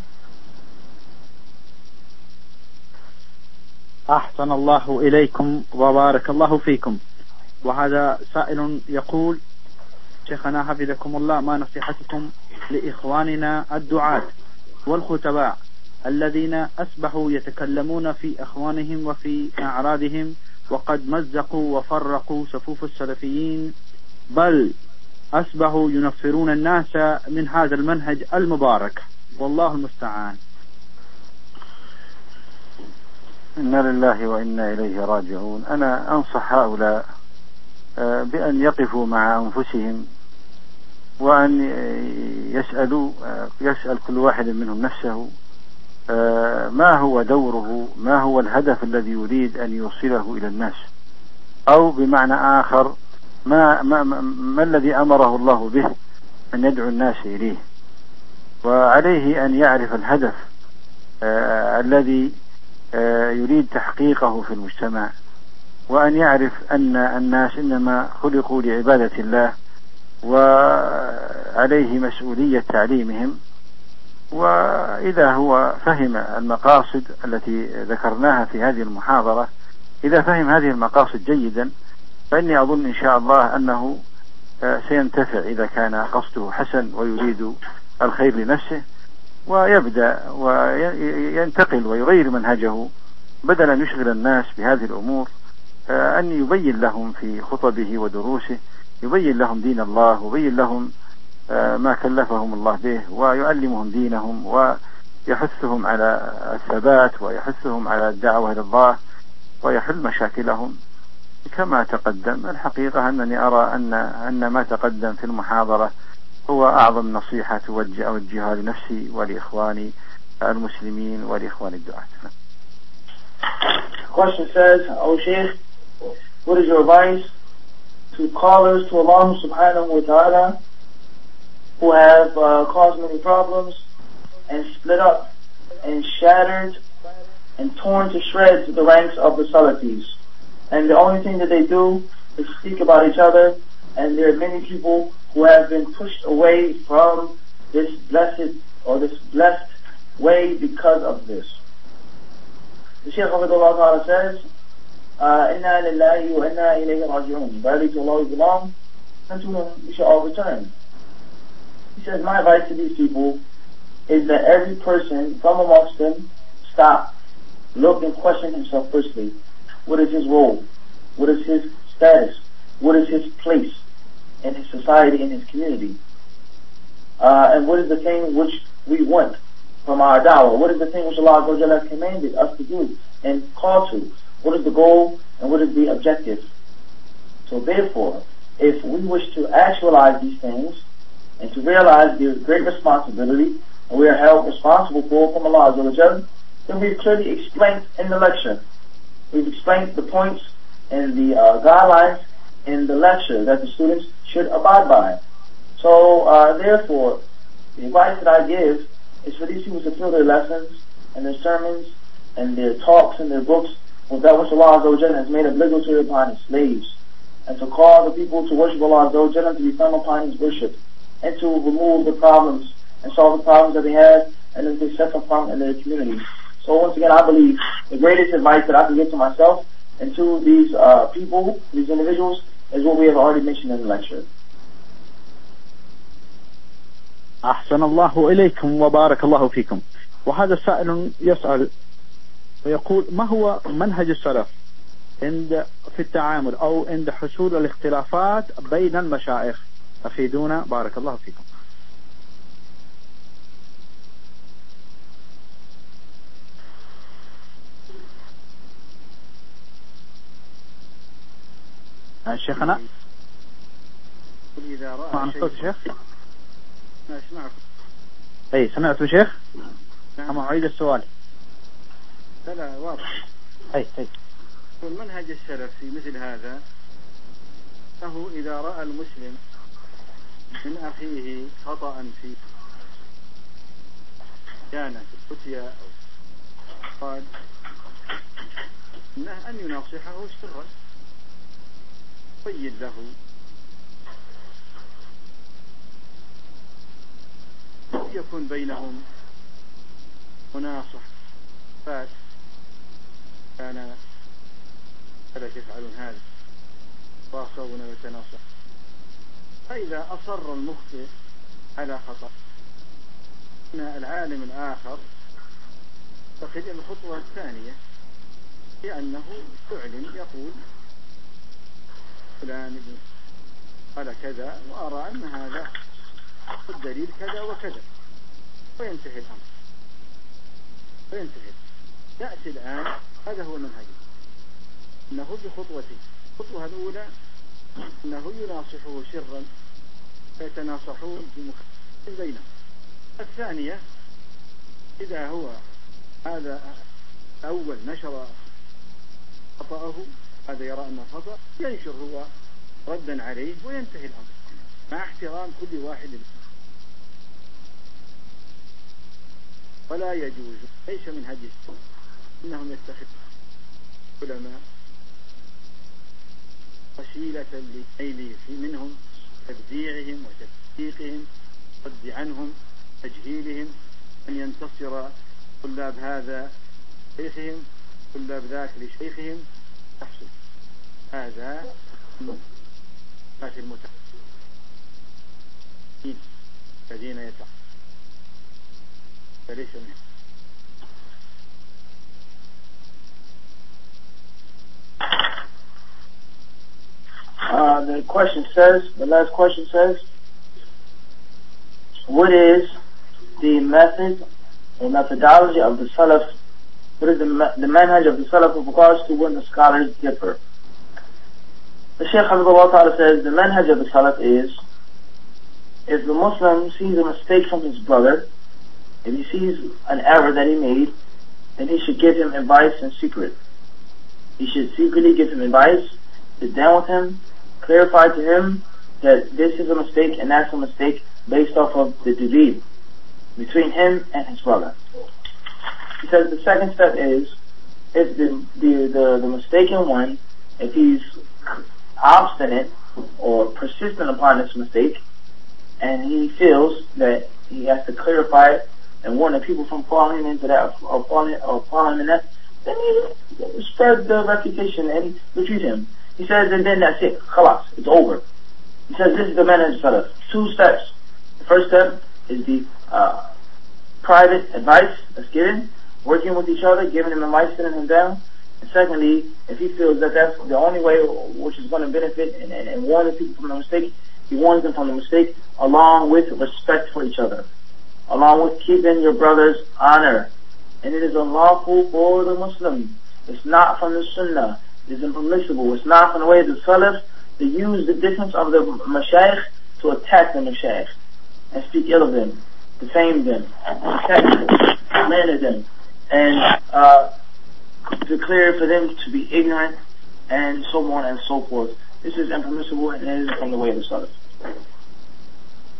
أحسن الله إليكم وبارك الله فيكم. وهذا سائل يقول: شيخنا حفظكم الله، ما نصيحتكم لإخواننا الدعاة والخطباء الذين أصبحوا يتكلمون في أخوانهم وفي أعراضهم، وقد مزقوا وفرقوا صفوف السلفيين، بل أصبحوا ينفرون الناس من هذا المنهج المبارك، والله المستعان. إنا لله وإنا إليه راجعون. أنا أنصح هؤلاء بأن يقفوا مع أنفسهم وأن يسألوا يسأل كل واحد منهم نفسه ما هو دوره، ما هو الهدف الذي يريد أن يوصله إلى الناس، أو بمعنى آخر ما, ما, ما الذي أمره الله به أن يدعو الناس إليه. وعليه أن يعرف الهدف الذي يريد تحقيقه في المجتمع، وأن يعرف أن الناس إنما خلقوا لعبادة الله، وعليه مسؤولية تعليمهم. وإذا هو فهم المقاصد التي ذكرناها في هذه المحاضرة، إذا فهم هذه المقاصد جيدا، فإني أظن إن شاء الله أنه سينتفع إذا كان قصده حسن ويريد الخير لنفسه، ويبدأ وينتقل ويغير منهجه، بدلا أن يشغل الناس بهذه الأمور، أن يبين لهم في خطبه ودروسه، يبين لهم دين الله، ويبين لهم ما كلفهم الله به، ويعلمهم دينهم، ويحثهم على الثبات، ويحثهم على الدعوة إلى الله، ويحل مشاكلهم كما تقدم. الحقيقة أنني أرى أن أن ما تقدم في المحاضرة هو أعظم نصيحة أوجهها لنفسي ولإخواني المسلمين ولإخواني الدعاة. Question says, O Shaykh, what is your advice to callers to Allah subhanahu wa ta'ala who have uh, caused many problems and split up and shattered and torn to shreds the ranks of the Salafis? And the only thing that they do is speak about each other, and there are many people who have been pushed away from this blessed or this blessed way because of this. The Shaykh Abdullah says, Inna lillahi wa inna ilayhi raji'un. Verily to Allah we belong, and to Him we shall all return. He says, my advice to these people is that every person from amongst them stop, look and question himself firstly. What is his role? What is his status? What is his place in his society, in his community? Uh, and what is the thing which we want from our da'wah? What is the thing which Allah has commanded us to do and call to? What is the goal and what is the objective? So therefore, if we wish to actualize these things and to realize the great responsibility and we are held responsible for from Allah, then we've clearly explained in the lecture. We've explained the points and the uh, guidelines in the lecture that the students should abide by. So, uh, therefore, the advice that I give is for these people to fill their lessons and their sermons and their talks and their books with that which Allah Azza wa Jalla has made obligatory upon His slaves, and to call the people to worship Allah Azza wa Jalla and to be firm upon His worship, and to remove the problems and solve the problems that they have, and then to set them from in their community. So once again, I believe the greatest advice that I can give to myself and to these uh, people, these individuals, is what we have already mentioned in the lecture. أحسن الله إليكم وبارك الله فيكم. وهذا سائل يسأل ويقول: ما هو منهج السلف عند في التعامل أو عند حصول الاختلافات بين المشايخ؟ أفيدونا بارك الله فيكم. شيخنا إذا رأى معنا صوت شيخ؟ ما أسمعكم. أي سمعت شيخ؟ أما أعيد السؤال. لا لا واضح. أي أي. والمنهج السلف في مثل هذا أنه إذا رأى المسلم من أخيه خطأ في كانت فتيا أو قال إنه أن يناصحه سرا، يبين له يكون بينهم مناصح فات كان فلا يفعلون هذا واصابون ويتناصح. فإذا أصر المخطئ على خطأ إن العالم الآخر يتخذ الخطوة الثانية لأنه يعلن يقول فلان قال كذا وأرى أن هذا الدليل كذا وكذا، وينتهي الأمر وينتهي. يأتي الآن هذا هو المنهج، إنه بخطوتين. الخطوة الأولى أنه يناصحه سرا فيتناصحون بمخالفة بينهم. الثانية إذا هو هذا أول نشر خطأه، هذا يرى أنه خطأ، ينشر هو ردا عليه وينتهي الأمر مع احترام كل واحد. ولا يجوز، ليس من هدي إنهم يتخذون علماء وسيلة للنيل منهم، تبديعهم وتدقيقهم، صد عنهم، تجهيلهم، أن ينتصر طلاب هذا لشيخهم طلاب ذاك لشيخهم، تحصل هذا المتعلمين الذين يتعلمون فليس منهم. Uh, the question says, the last question says, what is the method or methodology of the Salaf? What is the, the manhaj of the Salaf with regards to when the scholars differ? The Shaykh Habibullah Ta'ala says the manhaj of the Salaf is, if the Muslim sees a mistake from his brother, if he sees an error that he made, then he should give him advice in secret. He should secretly give him advice, sit down with him, clarify to him that this is a mistake and that's a mistake based off of the deed between him and his brother. He says the second step is, if the, the, the, the mistaken one, if he's obstinate or persistent upon this mistake, and he feels that he has to clarify it and warn the people from falling into that or falling or falling in that, then he spread the reputation and refute him. He says, and then that's it. Khalas, it's over. He says this is the manhaj salaf. Two steps. The first step is the uh, private advice that's given, working with each other, giving him advice, sitting him down. And secondly, if he feels that that's the only way which is going to benefit and, and, and warn the people from the mistake, he warns them from the mistake along with respect for each other, along with keeping your brother's honor. And it is unlawful for the Muslim. It's not from the Sunnah. It's impermissible. It's not from the way of the Salaf to use the difference of the Mashayikh to attack the Mashayikh and speak ill of them, defame them, attack them, slander them, and uh, declare for them to be ignorant and so on and so forth. This is impermissible and it is from the way of the Salaf.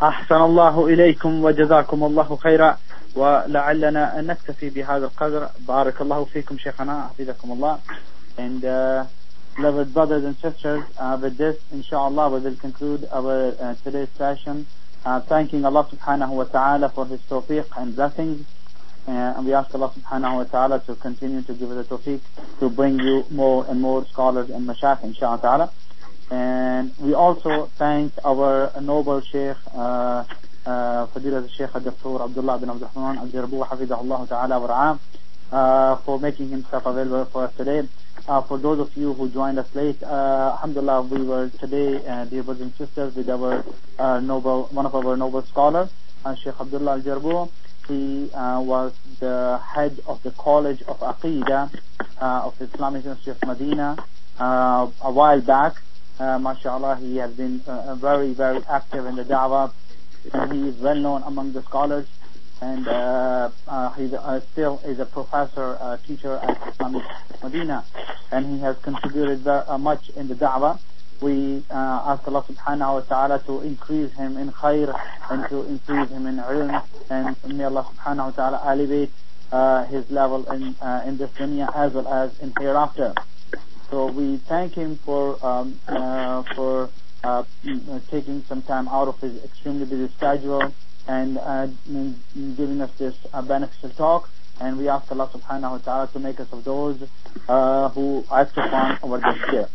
أحسن الله إليكم وجزاكم الله خيرا، ولعلنا أن نكتفي بهذا القدر. بارك الله فيكم شيخنا حفظكم الله. And uh, beloved brothers and sisters, uh, with this inshallah we will conclude our uh, today's session, uh, thanking Allah subhanahu wa ta'ala for his tawfiq and blessings, uh, and we ask Allah subhanahu wa ta'ala to continue to give us the tawfiq to bring you more and more scholars and mashayikh inshallah ta'ala. And we also thank our noble Sheikh, uh, uh, Fadilat Sheikh Doctor Abdullah bin Abdul Rahman Al-Jarbu Hafidahullah Ta'ala wa Ra'am, uh, for making himself available for us today. Uh, for those of you who joined us late, uh, alhamdulillah, we were today, uh, dear brothers and sisters, with our uh, noble, one of our noble scholars, uh, Sheikh Abdullah Al-Jarbu. He uh, was the head of the College of Aqidah uh, of the Islamic University of Medina uh, a while back. Uh, mashallah, he has been uh, very, very active in the da'wah, and he is well known among the scholars, and uh, uh, he uh, still is a professor, uh, teacher at Islamic Medina, and he has contributed very, uh, much in the da'wah. We uh, ask Allah subhanahu wa ta'ala to increase him in khair and to increase him in ilm, and may Allah subhanahu wa ta'ala elevate uh, his level in, uh, in this dunya as well as in hereafter. So we thank him for um, uh, for uh, taking some time out of his extremely busy schedule and uh, giving us this uh, beneficial talk. And we ask Allah subhanahu wa ta'ala to make us of those uh, who act upon our desire.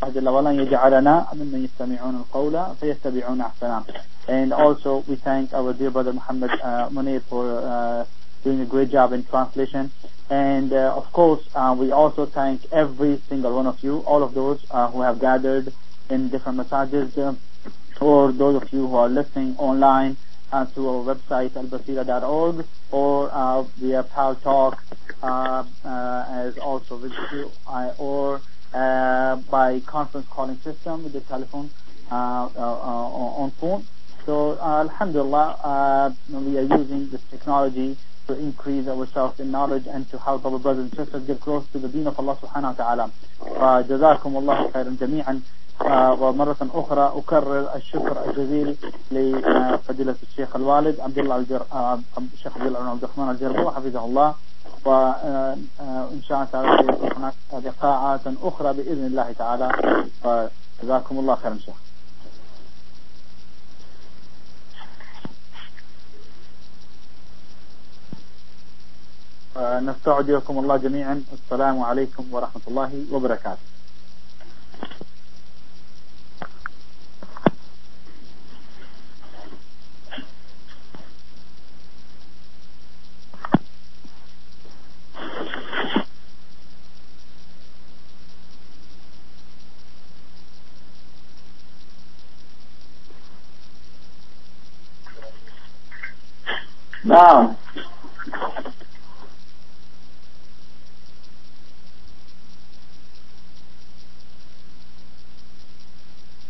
And also we thank our dear brother Muhammad uh, Munir for uh, doing a great job in translation. And uh, of course, uh, we also thank every single one of you, all of those uh, who have gathered in different massages, uh, or those of you who are listening online uh, to our website al basira dot org, or uh, via Pal Talk, uh, uh, as also with you, uh, or uh, by conference calling system with the telephone uh, uh, uh, on phone. So uh, alhamdulillah, uh, we are using this technology to increase ourselves in knowledge and to help our brothers and sisters get close to the deen of Allah subhanahu wa ta'ala. فجزاكم الله خيرا جميعا. ومرة أخرى أكرر الشكر الجزيل لفضيلة الشيخ الوالد عبد الله الجر... الشيخ عبد الله بن عبد الرحمن الجربو حفظه الله، وإن شاء الله تعالى سيكون هناك لقاءات أخرى بإذن الله تعالى. فجزاكم الله خيرا شيخ. نستودعكم الله جميعا. السلام عليكم ورحمة الله وبركاته. نعم.